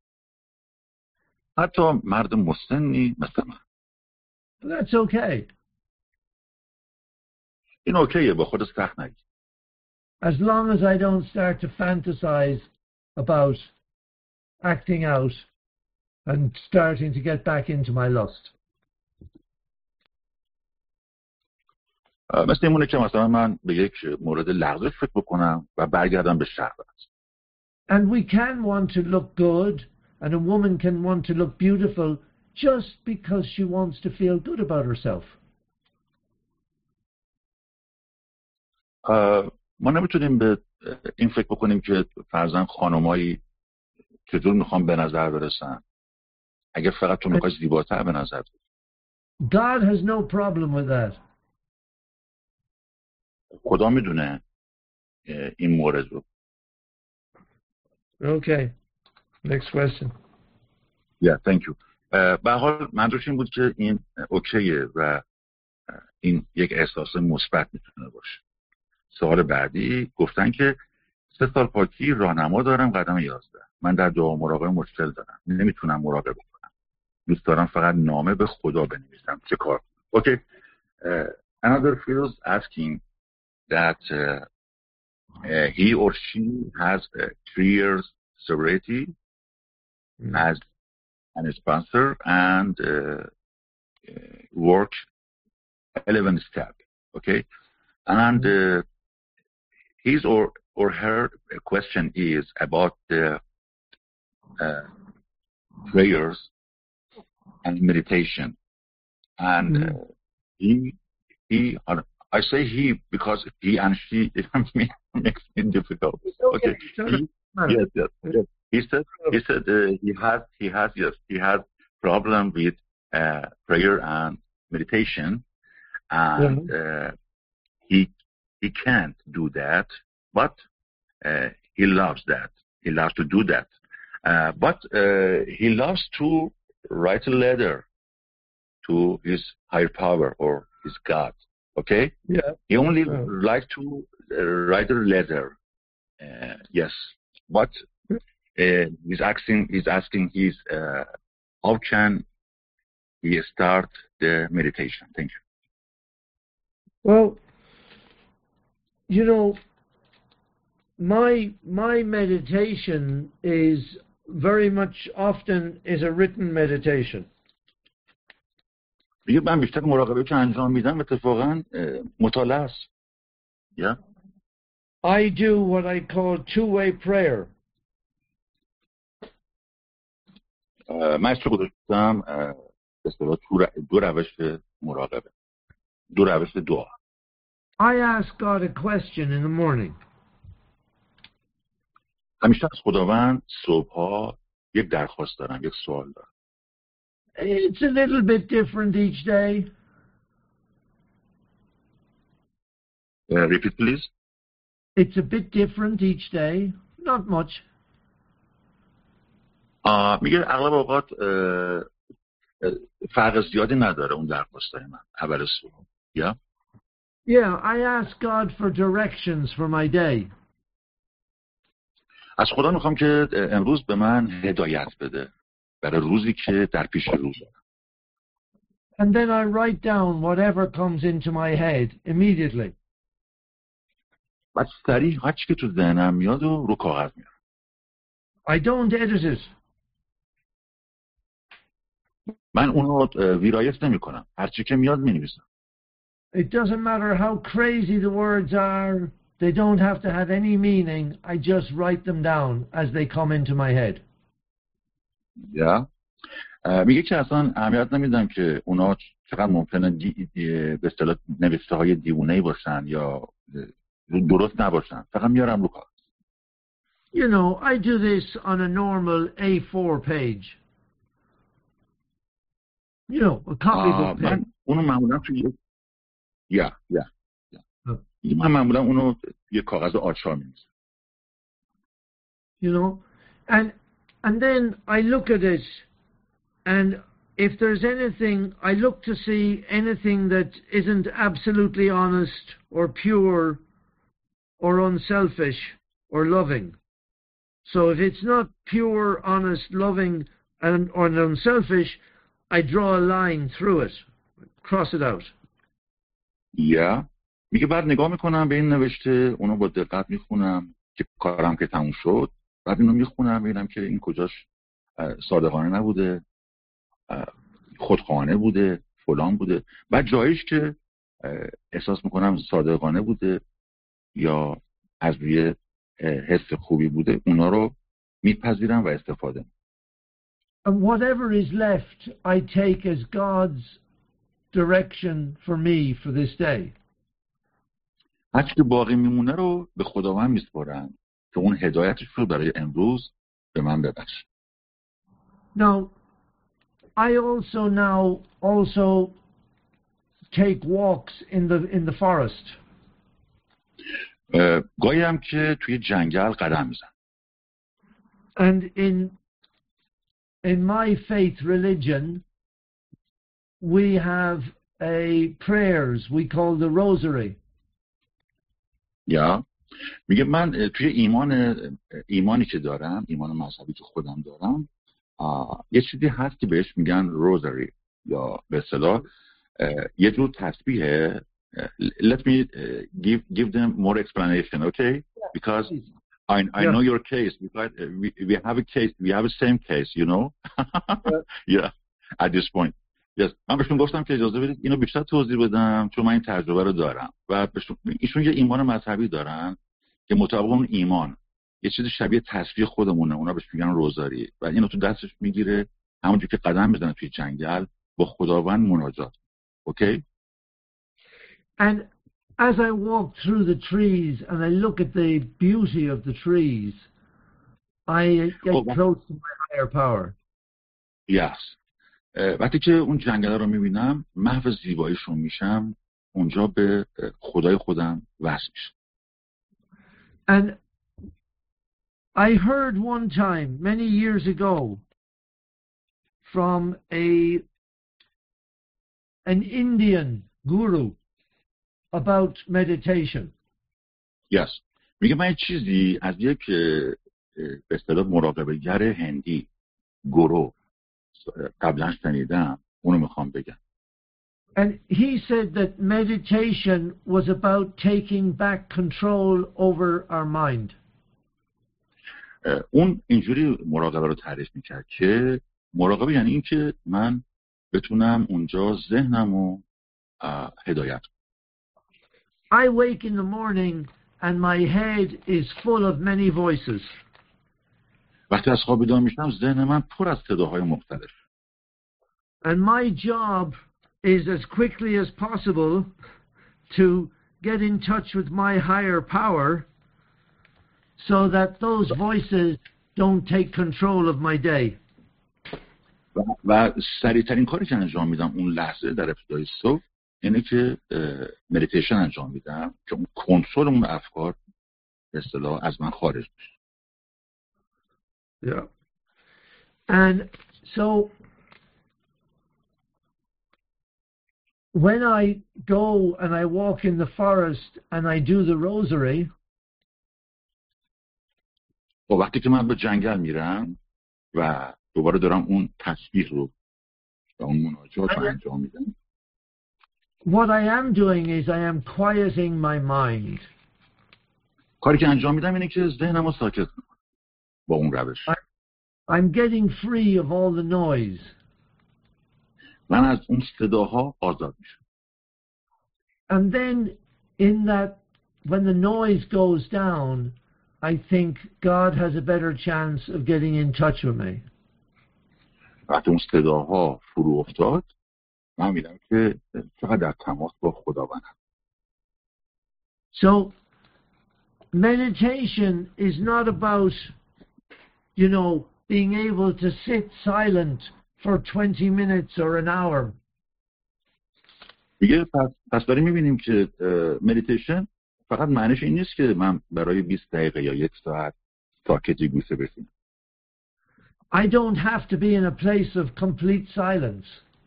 حتی مرد مسنی مثل من. That's okay. این اوکیه، با خود سخت نگیر. As long as I don't start to fantasize about acting out and starting to get back into my lust. مثل اینمونه که مثلا من به یک مورد لغزش فکر بکنم و برگردم به شهوت. And we can want to look good and a woman can want to look beautiful just because she wants to feel good about herself. ما نمیتونیم به این فکر بکنیم که فرضاً خانمایی چجور میخوام به نظر برسن اگر فقط تو میخوای زیباتر به نظر برسن. God has no problem with that. خدا میدونه این مورد رو. Okay. Next question. Yeah, thank you. به حال منظورش این بود که این اوکیه و این یک احساس مثبت میتونه باشه. سوال بعدی گفتن که سه سال پاکی راهنما دارم قدم یازده. من در دعا مراقبه مشکل دارم. نمیتونم مراقبه بکنم. دوست دارم فقط نامه به خدا بنویسم. چه کار کنم؟ Okay. Uh, another feels asking that uh, uh, he or she has uh, three years sobriety mm. as a sponsor and uh, uh, work eleven step. Okay. And uh, his or or her question is about the uh, prayers and meditation, and mm. uh, he he I say he because he and she it makes it difficult. Okay. okay. He, yes, yes, yes. He said he said uh, he has he has yes he has problem with uh, prayer and meditation, and mm-hmm. uh, he he can't do that, but uh, he loves that. He loves to do that, uh, but uh, he loves to write a letter to his higher power or his God. Okay. Yeah. He only oh. likes to uh, write a letter. Uh, yes, but uh, he's asking. He's asking. He's uh, how can he start the meditation? Thank you. Well, you know, my my meditation is very much often is a written meditation. دیگه من بیشتر مراقبه که انجام میدم اتفاقا مطالعه است. Yeah. I do what I call two-way prayer. من استفاده گذاشتم به اصطلاح دو روش مراقبه. دو روش دعا. I ask God a question in the morning. همیشه از خداوند صبحها یک درخواست دارم، یک سوال دارم. It's a little bit different each day. Uh, repeat, please. It's a bit different each day. Not much. Uh, میگه اغلب اوقات uh, uh, فرق زیادی نداره اون درخواستای من. اول صبح. Yeah. Yeah, I ask God for directions for my day. از خدا میخوام که امروز به من هدایت بده برای روزی که در پیش رو دارم. And then I write down whatever comes into my head immediately. بعد سریع هر چی که تو ذهنم میاد و رو کاغذ میارم. I don't edit it. من اونو ویرایت نمی کنم. هر چی که میاد می نویسم. It doesn't matter how crazy the words are. They don't have to have any meaning. I just write them down as they come into my head. یا میگه که اصلا اهمیت نمیدم که اونا چقدر ممکنه دی... دی... به اصطلاح نوشته های دیوونه‌ای باشن یا درست نباشن فقط میارم رو کاغذ. You know, I do this on a normal A four page. You know, a copybook page. من اونو معمولا توی یا یا من معمولا اونو یه کاغذ آ چهار می‌نویسم. You know, and and then I look at it, and if there's anything, I look to see anything that isn't absolutely honest or pure or unselfish or loving. So if it's not pure, honest, loving, and or unselfish, I draw a line through it, cross it out. یا میگه بعد نگاه میکنم به این نوشته، اونو با دقت میخونم که کارم که تموم شد، بعد اینو میخونم ببینم که این کجاش صادقانه نبوده، خودخواهانه بوده، فلان بوده. بعد جایش که احساس میکنم صادقانه بوده یا از روی حس خوبی بوده، اونا رو میپذیرم و استفاده میکنم. And whatever is left, I take as God's direction for me for this day. هرچی که باقی میمونه رو به خداوند میسپارم که اون هدایتش رو برای امروز به من ببخشه. Now, I also now also take walks in the in the forest. گاهی هم که توی جنگل قدم میزنم. And in in my faith religion, we have a prayers we call the rosary. یا میگه من توی ایمان ایمانی که دارم، ایمان مذهبی که خودم دارم، یه چیزی هست که بهش میگن روزاری یا به اصطلاح یه جور تسبیحه. Let me uh, give give them more explanation, okay? Because I I yeah. know your case because we we have a case, we have the same case, you know? yeah. At this point. Yes. من بهشون گفتم که اجازه بدید اینو بیشتر توضیح بدم چون من این تجربه رو دارم و بهشون ایشون یه ایمان مذهبی دارن که مطابق اون ایمان یه چیز شبیه تسبیح خودمونه، اونا بهش میگن روزاری و اینو تو دستش میگیره همونجوری که قدم میزنه توی جنگل با خداوند مناجات. اوکی؟ And as I walk through the trees and I look at the beauty of the trees, I get oh, close to my higher power. Yes. وقتی که اون جنگل رو میبینم محو زیباییشون میشم، اونجا به خدای خودم وصل میشم. And I heard one time many years ago from a an Indian guru about meditation. Yes. میگه من چیزی از یک به اصطلاح مراقبه‌گر هندی گورو قبلا شنیدم، اونو میخوام بگم. And he said that meditation was about taking back control over our mind. اون اینجوری مراقبه رو تعریف میکرد که مراقبه یعنی این که من بتونم اونجا ذهنمو هدایت کنم. I wake in the morning and my head is full of many voices. وقتی از خواب بیدار میشم ذهن من پر از صداهای مختلف. And my job is as quickly as possible to get in touch with my higher power so that those voices don't take control of my day. و, و سریعترین کاری که انجام میدم اون لحظه در ابتدای صبح اینه که مدیتیشن انجام میدم که اون کنترل اون افکار به اصطلاح از من خارج بشه. Yeah. And so when I go and I walk in the forest and I do the rosary, و وقتی که من به جنگل میرم و دوباره دارم اون تسبیح رو و اون مناجات رو انجام میدم. What I am doing is I am quieting my mind. کاری که انجام میدم اینه که ذهنمو ساکت میکنم با اون روش. I'm getting free of all the noise. من از اون صداها آزاد میشم. And then in that when the noise goes down, I think God has a better chance of getting in touch with me. وقتی اون صداها فرو افتاد من میدم که چقدر در تماس با خداوندم. So meditation is not about, you know, being able to sit silent for twenty minutes or an hour. دیگه پس, پس داریم میبینیم که مدیتیشن فقط معنیش این نیست که من برای بیست دقیقه یا یک ساعت ساکتی گوشه بشینم. I don't have to be in a place of complete silence.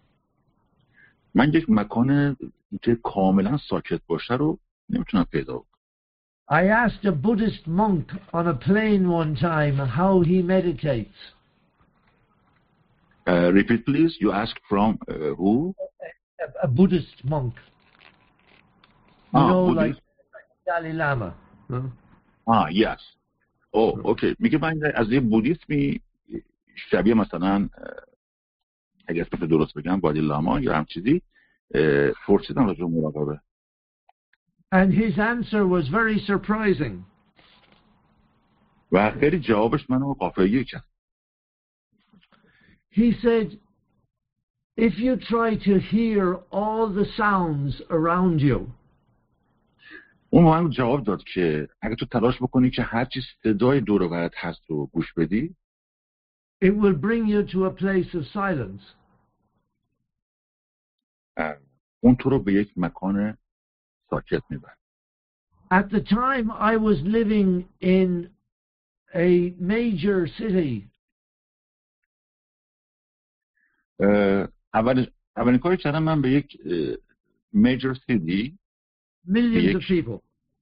من یک مکان که کاملا ساکت باشه رو نمیتونم پیدا کنم. I asked a Buddhist monk on a plane one time how he meditates. Uh, repeat please. You asked from uh, who? A, a Buddhist monk. You ah, know, Buddhist? like Dalai Lama. No? Ah, yes. Oh, okay. میگه من از یه بودیسمی شبیه مثلا اگه اسمش درست بگم بادی لاما یا هم چیزی پرسیدم راجع به مراقبه. And his answer was very surprising. و خیلی جوابش منو قافلگیر کرد. He said, if you try to hear all the sounds around you, اون من جواب داد که اگه تو تلاش بکنی که هر چی صدای دور و برت هست رو گوش بدی، it will bring you to a place of silence. اون تو رو به یک مکان ساکت میبره. At the time I was living in a major city. اول اولین کاری کردم من به یک major city. Millions of people.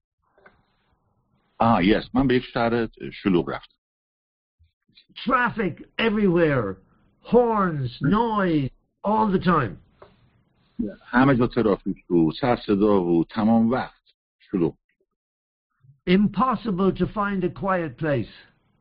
Ah, yes. من به یک شهر شلوغ رفتم. Traffic everywhere, horns, noise, all the time. همه جا ترافیک و سر صدا و تمام وقت شلوغ. Impossible to find a quiet place.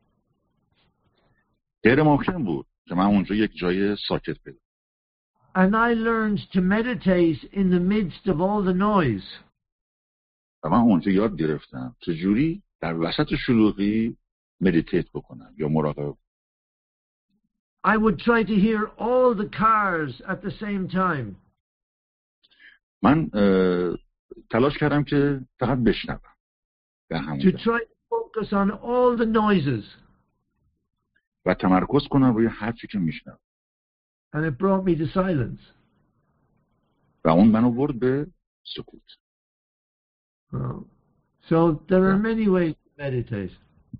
غیر ممکن بود که من اونجا یک جای ساکت پیدا. And I learned to meditate in the midst of all the noise. و من اونجا یاد گرفتم چجوری در وسط شلوغی مدیتیت بکنم یا مراقبه. I would try to hear all the cars at the same time. من تلاش کردم که فقط بشنوم. To try to focus on all the noises. و تمرکز کنم روی هر چی که میشنوم. And it brought me to silence. و اون منو برد به سکوت. Oh. So there are many ways to meditate.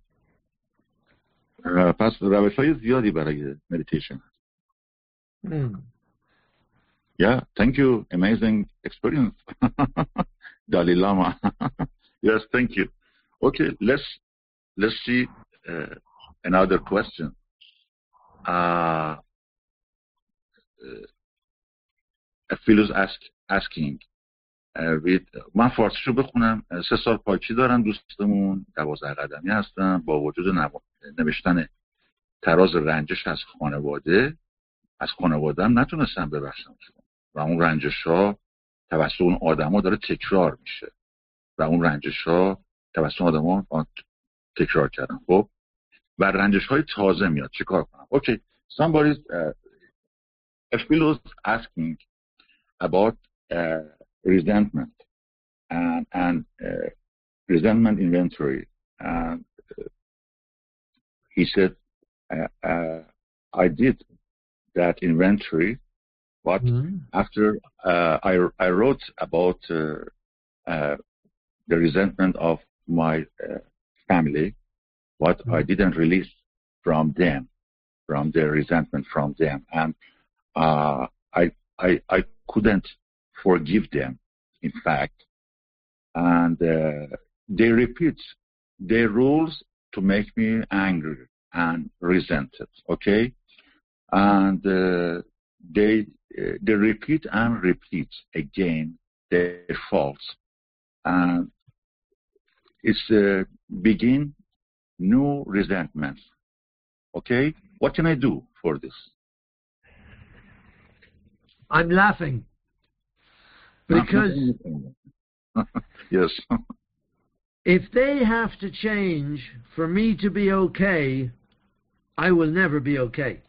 Uh, پس روش‌های زیادی برای meditation. Mm. Yeah, thank you. Amazing experience. Dalai Lama. Yes, thank you. Okay, let's let's see uh, another question. Uh, uh, a fellow is ask, asking. من فارسیشو بخونم. سه سال پاکی دارن دوستمون، دوازده قدمی هستن. با وجود نوشتن تراز رنجش از خانواده از خانواده هم نتونستن ببخشن و اون رنجش ها توسط اون آدم ها داره تکرار میشه و اون رنجش ها توسط آدم ها تکرار کردن. خب و رنجش های تازه میاد چه کار کنم؟ Okay, somebody uh, a fellow is asking about uh, resentment and, and uh, resentment inventory. And uh, he said, uh, uh, I did that inventory, but mm-hmm. after uh, I, I wrote about uh, uh, the resentment of my uh, family, but mm-hmm. I didn't release from them, from the resentment from them. And uh, I, I, I couldn't forgive them, in fact, and uh, they repeat their rules to make me angry and resented. Okay, and uh, they uh, they repeat and repeat again their faults, and it's uh, begin new resentment. Okay, what can I do for this? I'm laughing. Because yes, if they have to change for me to be okay, I will never be okay.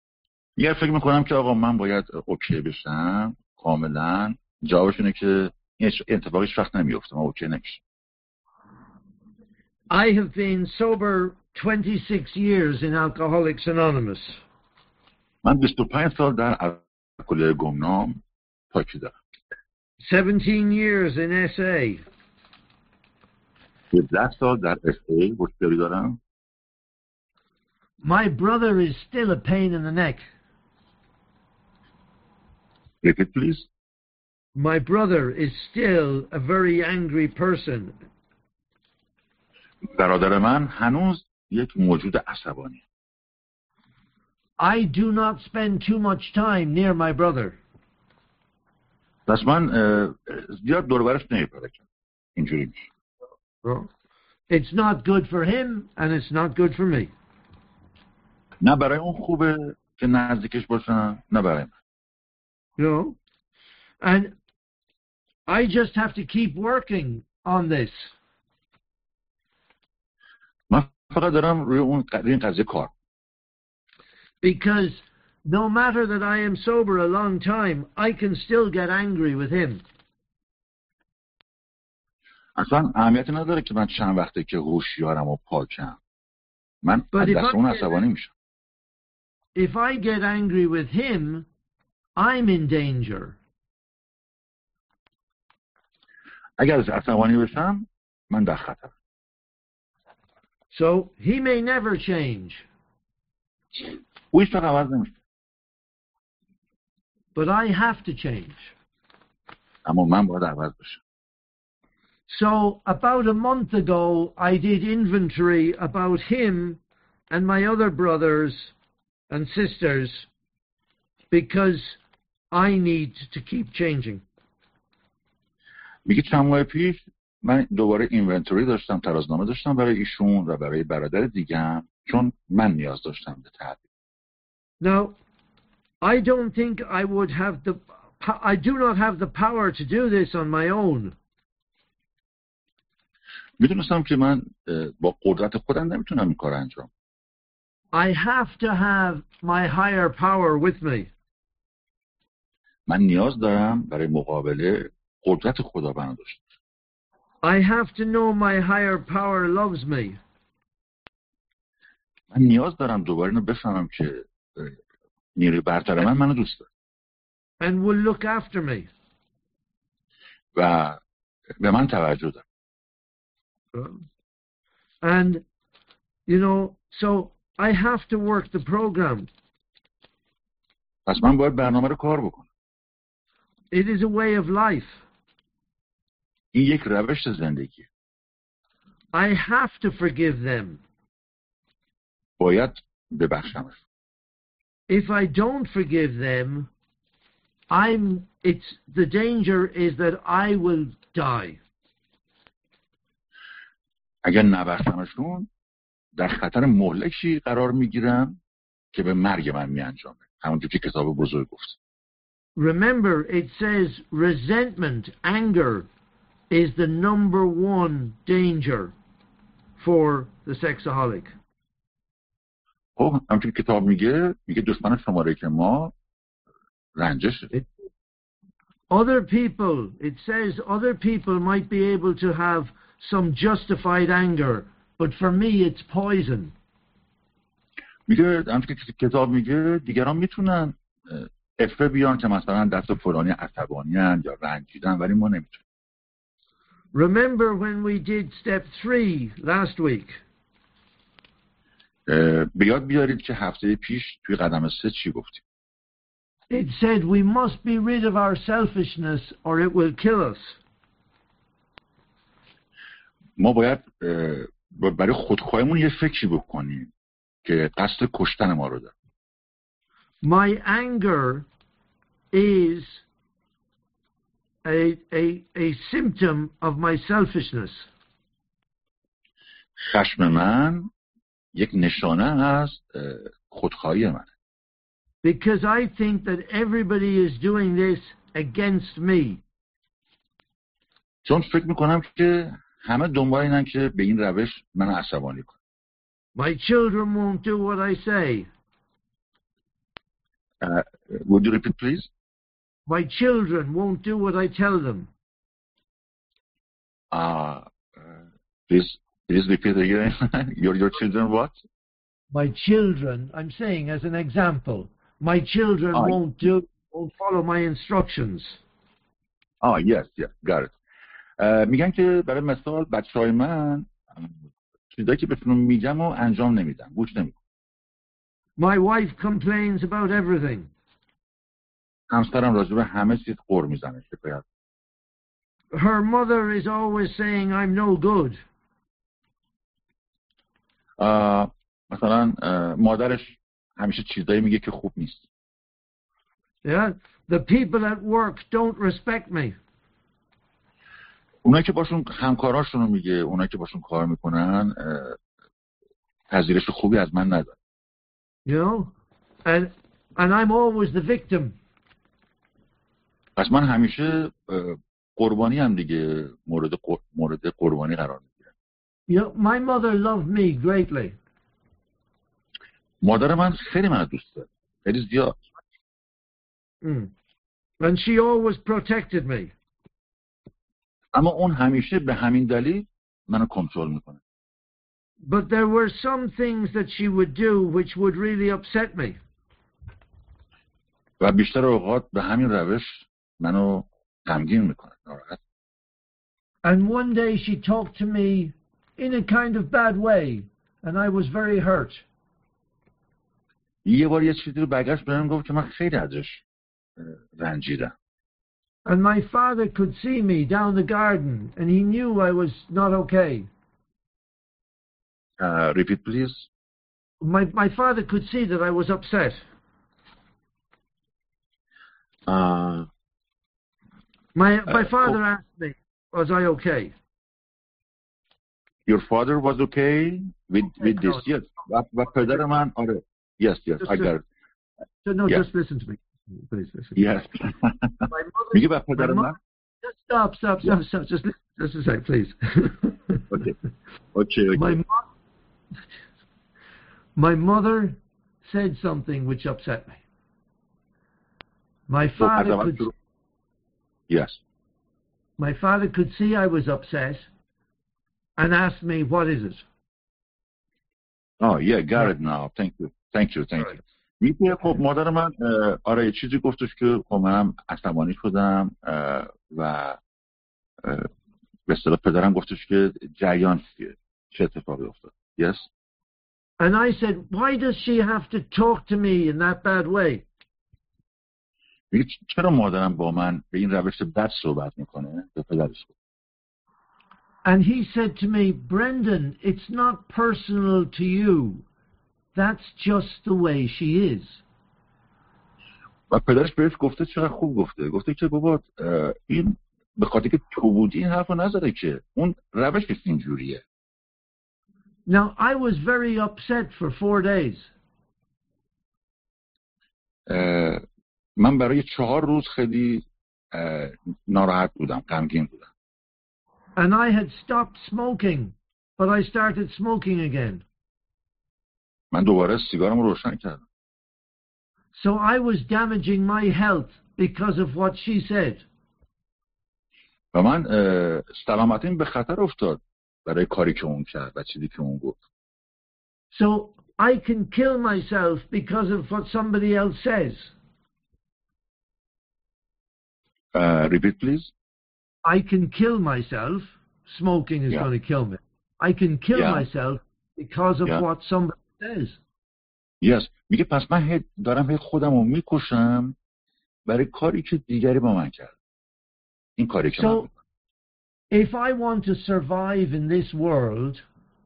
یه فکر میکنم که آقا من باید اوکی بشم کاملا. جوابش اینه که این اتفاقیش وقت نمیفته، ما اوکی نمیشه. I have been sober twenty-six years in Alcoholics Anonymous. من بیست و پنج سال در الکل گمنام پاکی دارم. seventeen years in S A. هفده سال در اس ای بوشتری دارم. My brother is still a pain in the neck. Repeat please. My brother is still a very angry person. برادر من هنوز یک موجود عصبانی. I do not spend too much time near my brother. پس من زیاد دور و برش نمیپرکم. اینجوری میشه. It's not good for him and it's not good for me. نه برای اون خوبه که نزدیکش باشم، نه برای من. You know? And I just have to keep working on this. من فقط دارم روی اون این قضیه کار. Because no matter that I am sober a long time, I can still get angry with him. اصلا اهمیتی نداره که من چند وقته که هوشیارم و پاکم. من از دست اون عصبانی میشم. If I get angry with him, I'm in danger. اگر از عصبانی بشم، من در خطر. So he may never change. او هیچ وقت عوض نمیشه. But I have to change. اما من باید عوض بشم. So about a month ago, I did inventory about him and my other brothers and sisters because I need to keep changing. میگه چند ماه پیش من دوباره اینونتوری داشتم، ترازنامه داشتم برای ایشون و برای برادر دیگم، چون من نیاز داشتم به تغییر. Now, I don't think I would have the I do not have the power to do this on my own. میدونستم که من با قدرت خودم نمیتونم این کار انجام. I have to have my higher power with me. من نیاز دارم برای مقابله قدرت خداوند داشته باشم. I have to know my higher power loves me. من نیاز دارم دوباره اینو بفهمم که نیروی برتر من منو دوست داره. And will look after me. و به من توجه داره. And you know, so I have to work the program. پس من باید برنامه رو کار بکنم. It is a way of life. این یک روش زندگی. I have to forgive them. باید ببخشمش. If I don't forgive them, I'm it's the danger is that I will die. اگر نبخشمشون در خطر مهلکی قرار میگیرم که به مرگ من میانجامه. همونجور که کتاب بزرگ گفت. Remember, it says resentment, anger is the number one danger for the sexaholic. خب همونجور که کتاب میگه میگه دشمن شماره که ما رنجشه. It, other people, it says other people might be able to have some justified anger, but for me it's poison. میگه همونجور که کتاب میگه دیگران میتونن افه بیان که مثلا دست فلانی عصبانی‌اند یا رنجیدن، ولی ما نمیتونیم. Remember when we did step three last week? بیاد بیارید که هفته پیش توی قدم سه چی گفتیم. It said we must be rid of our selfishness or it will kill us. ما باید برای خودخواهیمون یه فکری بکنیم که قصد کشتن ما رو داره. My anger is a, a, a symptom of my selfishness. خشم من یک نشانه از خودخواهی منه. Because I think that everybody is doing this against me. چون فکر میکنم که همه دنبال اینن که به این روش من عصبانی کنن. My children won't do what I say. Uh, would you repeat please? My children won't do what I tell them. Uh, please, please repeat again. your, your children what? My children, I'm saying as an example, my children oh. won't do, won't follow my instructions. Oh, yes, yes, got it. Uh, میگن که برای مثال بچه های من چیزایی که بهشون میگم و انجام نمیدن، گوش نمیدن. My wife complains about everything. همسرم راجع به همه چیز غر میزنه، شکایت. Her mother is always saying I'm no good. uh, مثلا uh, مادرش همیشه چیزایی میگه که خوب نیست. Yeah, the people at work don't respect me. اونایی که باشون همکاراشون رو میگه، اونایی که باشون کار میکنن پذیرش خوبی از من ندارن. You know, and and I'm always the victim. پس من همیشه قربانی هم دیگه، مورد مورد قربانی قرار میگیرم. You know, my mother loved me greatly. مادر من خیلی منو دوست داره، خیلی زیاد. Mm. And she always protected me. اما اون همیشه به همین دلیل منو کنترل میکنه. But there were some things that she would do which would really upset me. و بیشتر اوقات به همین روش منو غمگین میکنه، ناراحت. And one day she talked to me in a kind of bad way and I was very hurt. یه بار یه چیزی رو برگشت بهم گفت که من خیلی ازش رنجیدم. And my father could see me down the garden and he knew I was not okay. Uh, repeat please. My my father could see that I was upset. Uh, my my uh, father oh. asked me, was I okay? Your father was okay with Okay, with this? no. Yes. و پدر من آره. Yes, yes, Just I got it. So no, Yeah. just listen to me. Please listen. Yes. My mother, میگه و my پدر من mother, just stop, stop, stop, stop. Just listen, just a sec, please. Okay. Okay, okay. My mo- my mother said something which upset me. My father So, could yes. my father could see I was upset and asked me, what is it? Oh, yeah, got it now. Thank you. Thank you, thank you. میگه خب مادر من آره یه چیزی گفتش که خب منم عصبانی شدم و به اصطلاح پدرم گفتش که جریان چیه، چه اتفاقی افتاد. Yes. And I said, why does she have to talk to me in that bad way? میگه چرا مادرم با من به این روش بد صحبت میکنه؟ به پدرش گفت. And he said to me, Brendan, it's not personal to you. That's just the way she is. و پدرش بهش گفته چرا خوب گفته. گفته که بابا این به خاطر که تو بودی این حرفو نزده که اون روشش اینجوریه. Now, I was very upset for four days. من برای چهار روز خیلی ناراحت بودم، غمگین بودم. And I had stopped smoking, but I started smoking again. من دوباره سیگارم رو روشن کردم. So I was damaging my health because of what she said. و من سلامتیم به خطر افتاد برای کاری که اون کرد و چیزی که اون گفت. So I can kill myself because of what somebody else says. Uh, repeat please. I can kill myself. Smoking is yeah. going to kill me. I can kill yeah. myself because of yeah. what somebody says. Yes. میگه پس من دارم هی خودم رو میکشم برای کاری که دیگری با من کرد. این کاری که so, من if I want to survive in this world,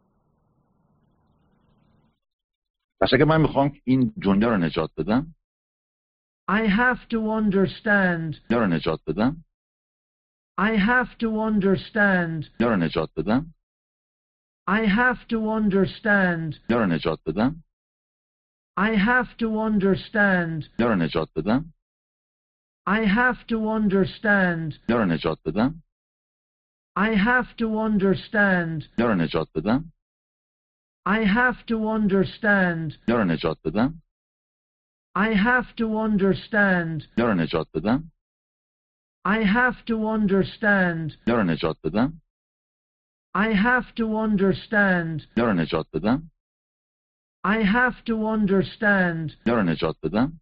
پس اگه من میخوام این دنیا رو نجات بدم I have to understand دنیا رو نجات بدم I have to understand دنیا رو نجات بدم I have to understand دنیا رو نجات بدم I have to understand دنیا رو نجات بدم I have to understand دنیا رو نجات بدم I have to understand دنیا رو نجات بدم I have to understand دنیا رو نجات بدم I have to understand دنیا رو نجات بدم I have to understand دنیا رو نجات بدم I have to understand. یا را نجات بدم. I have to understand یا را نجات بدم.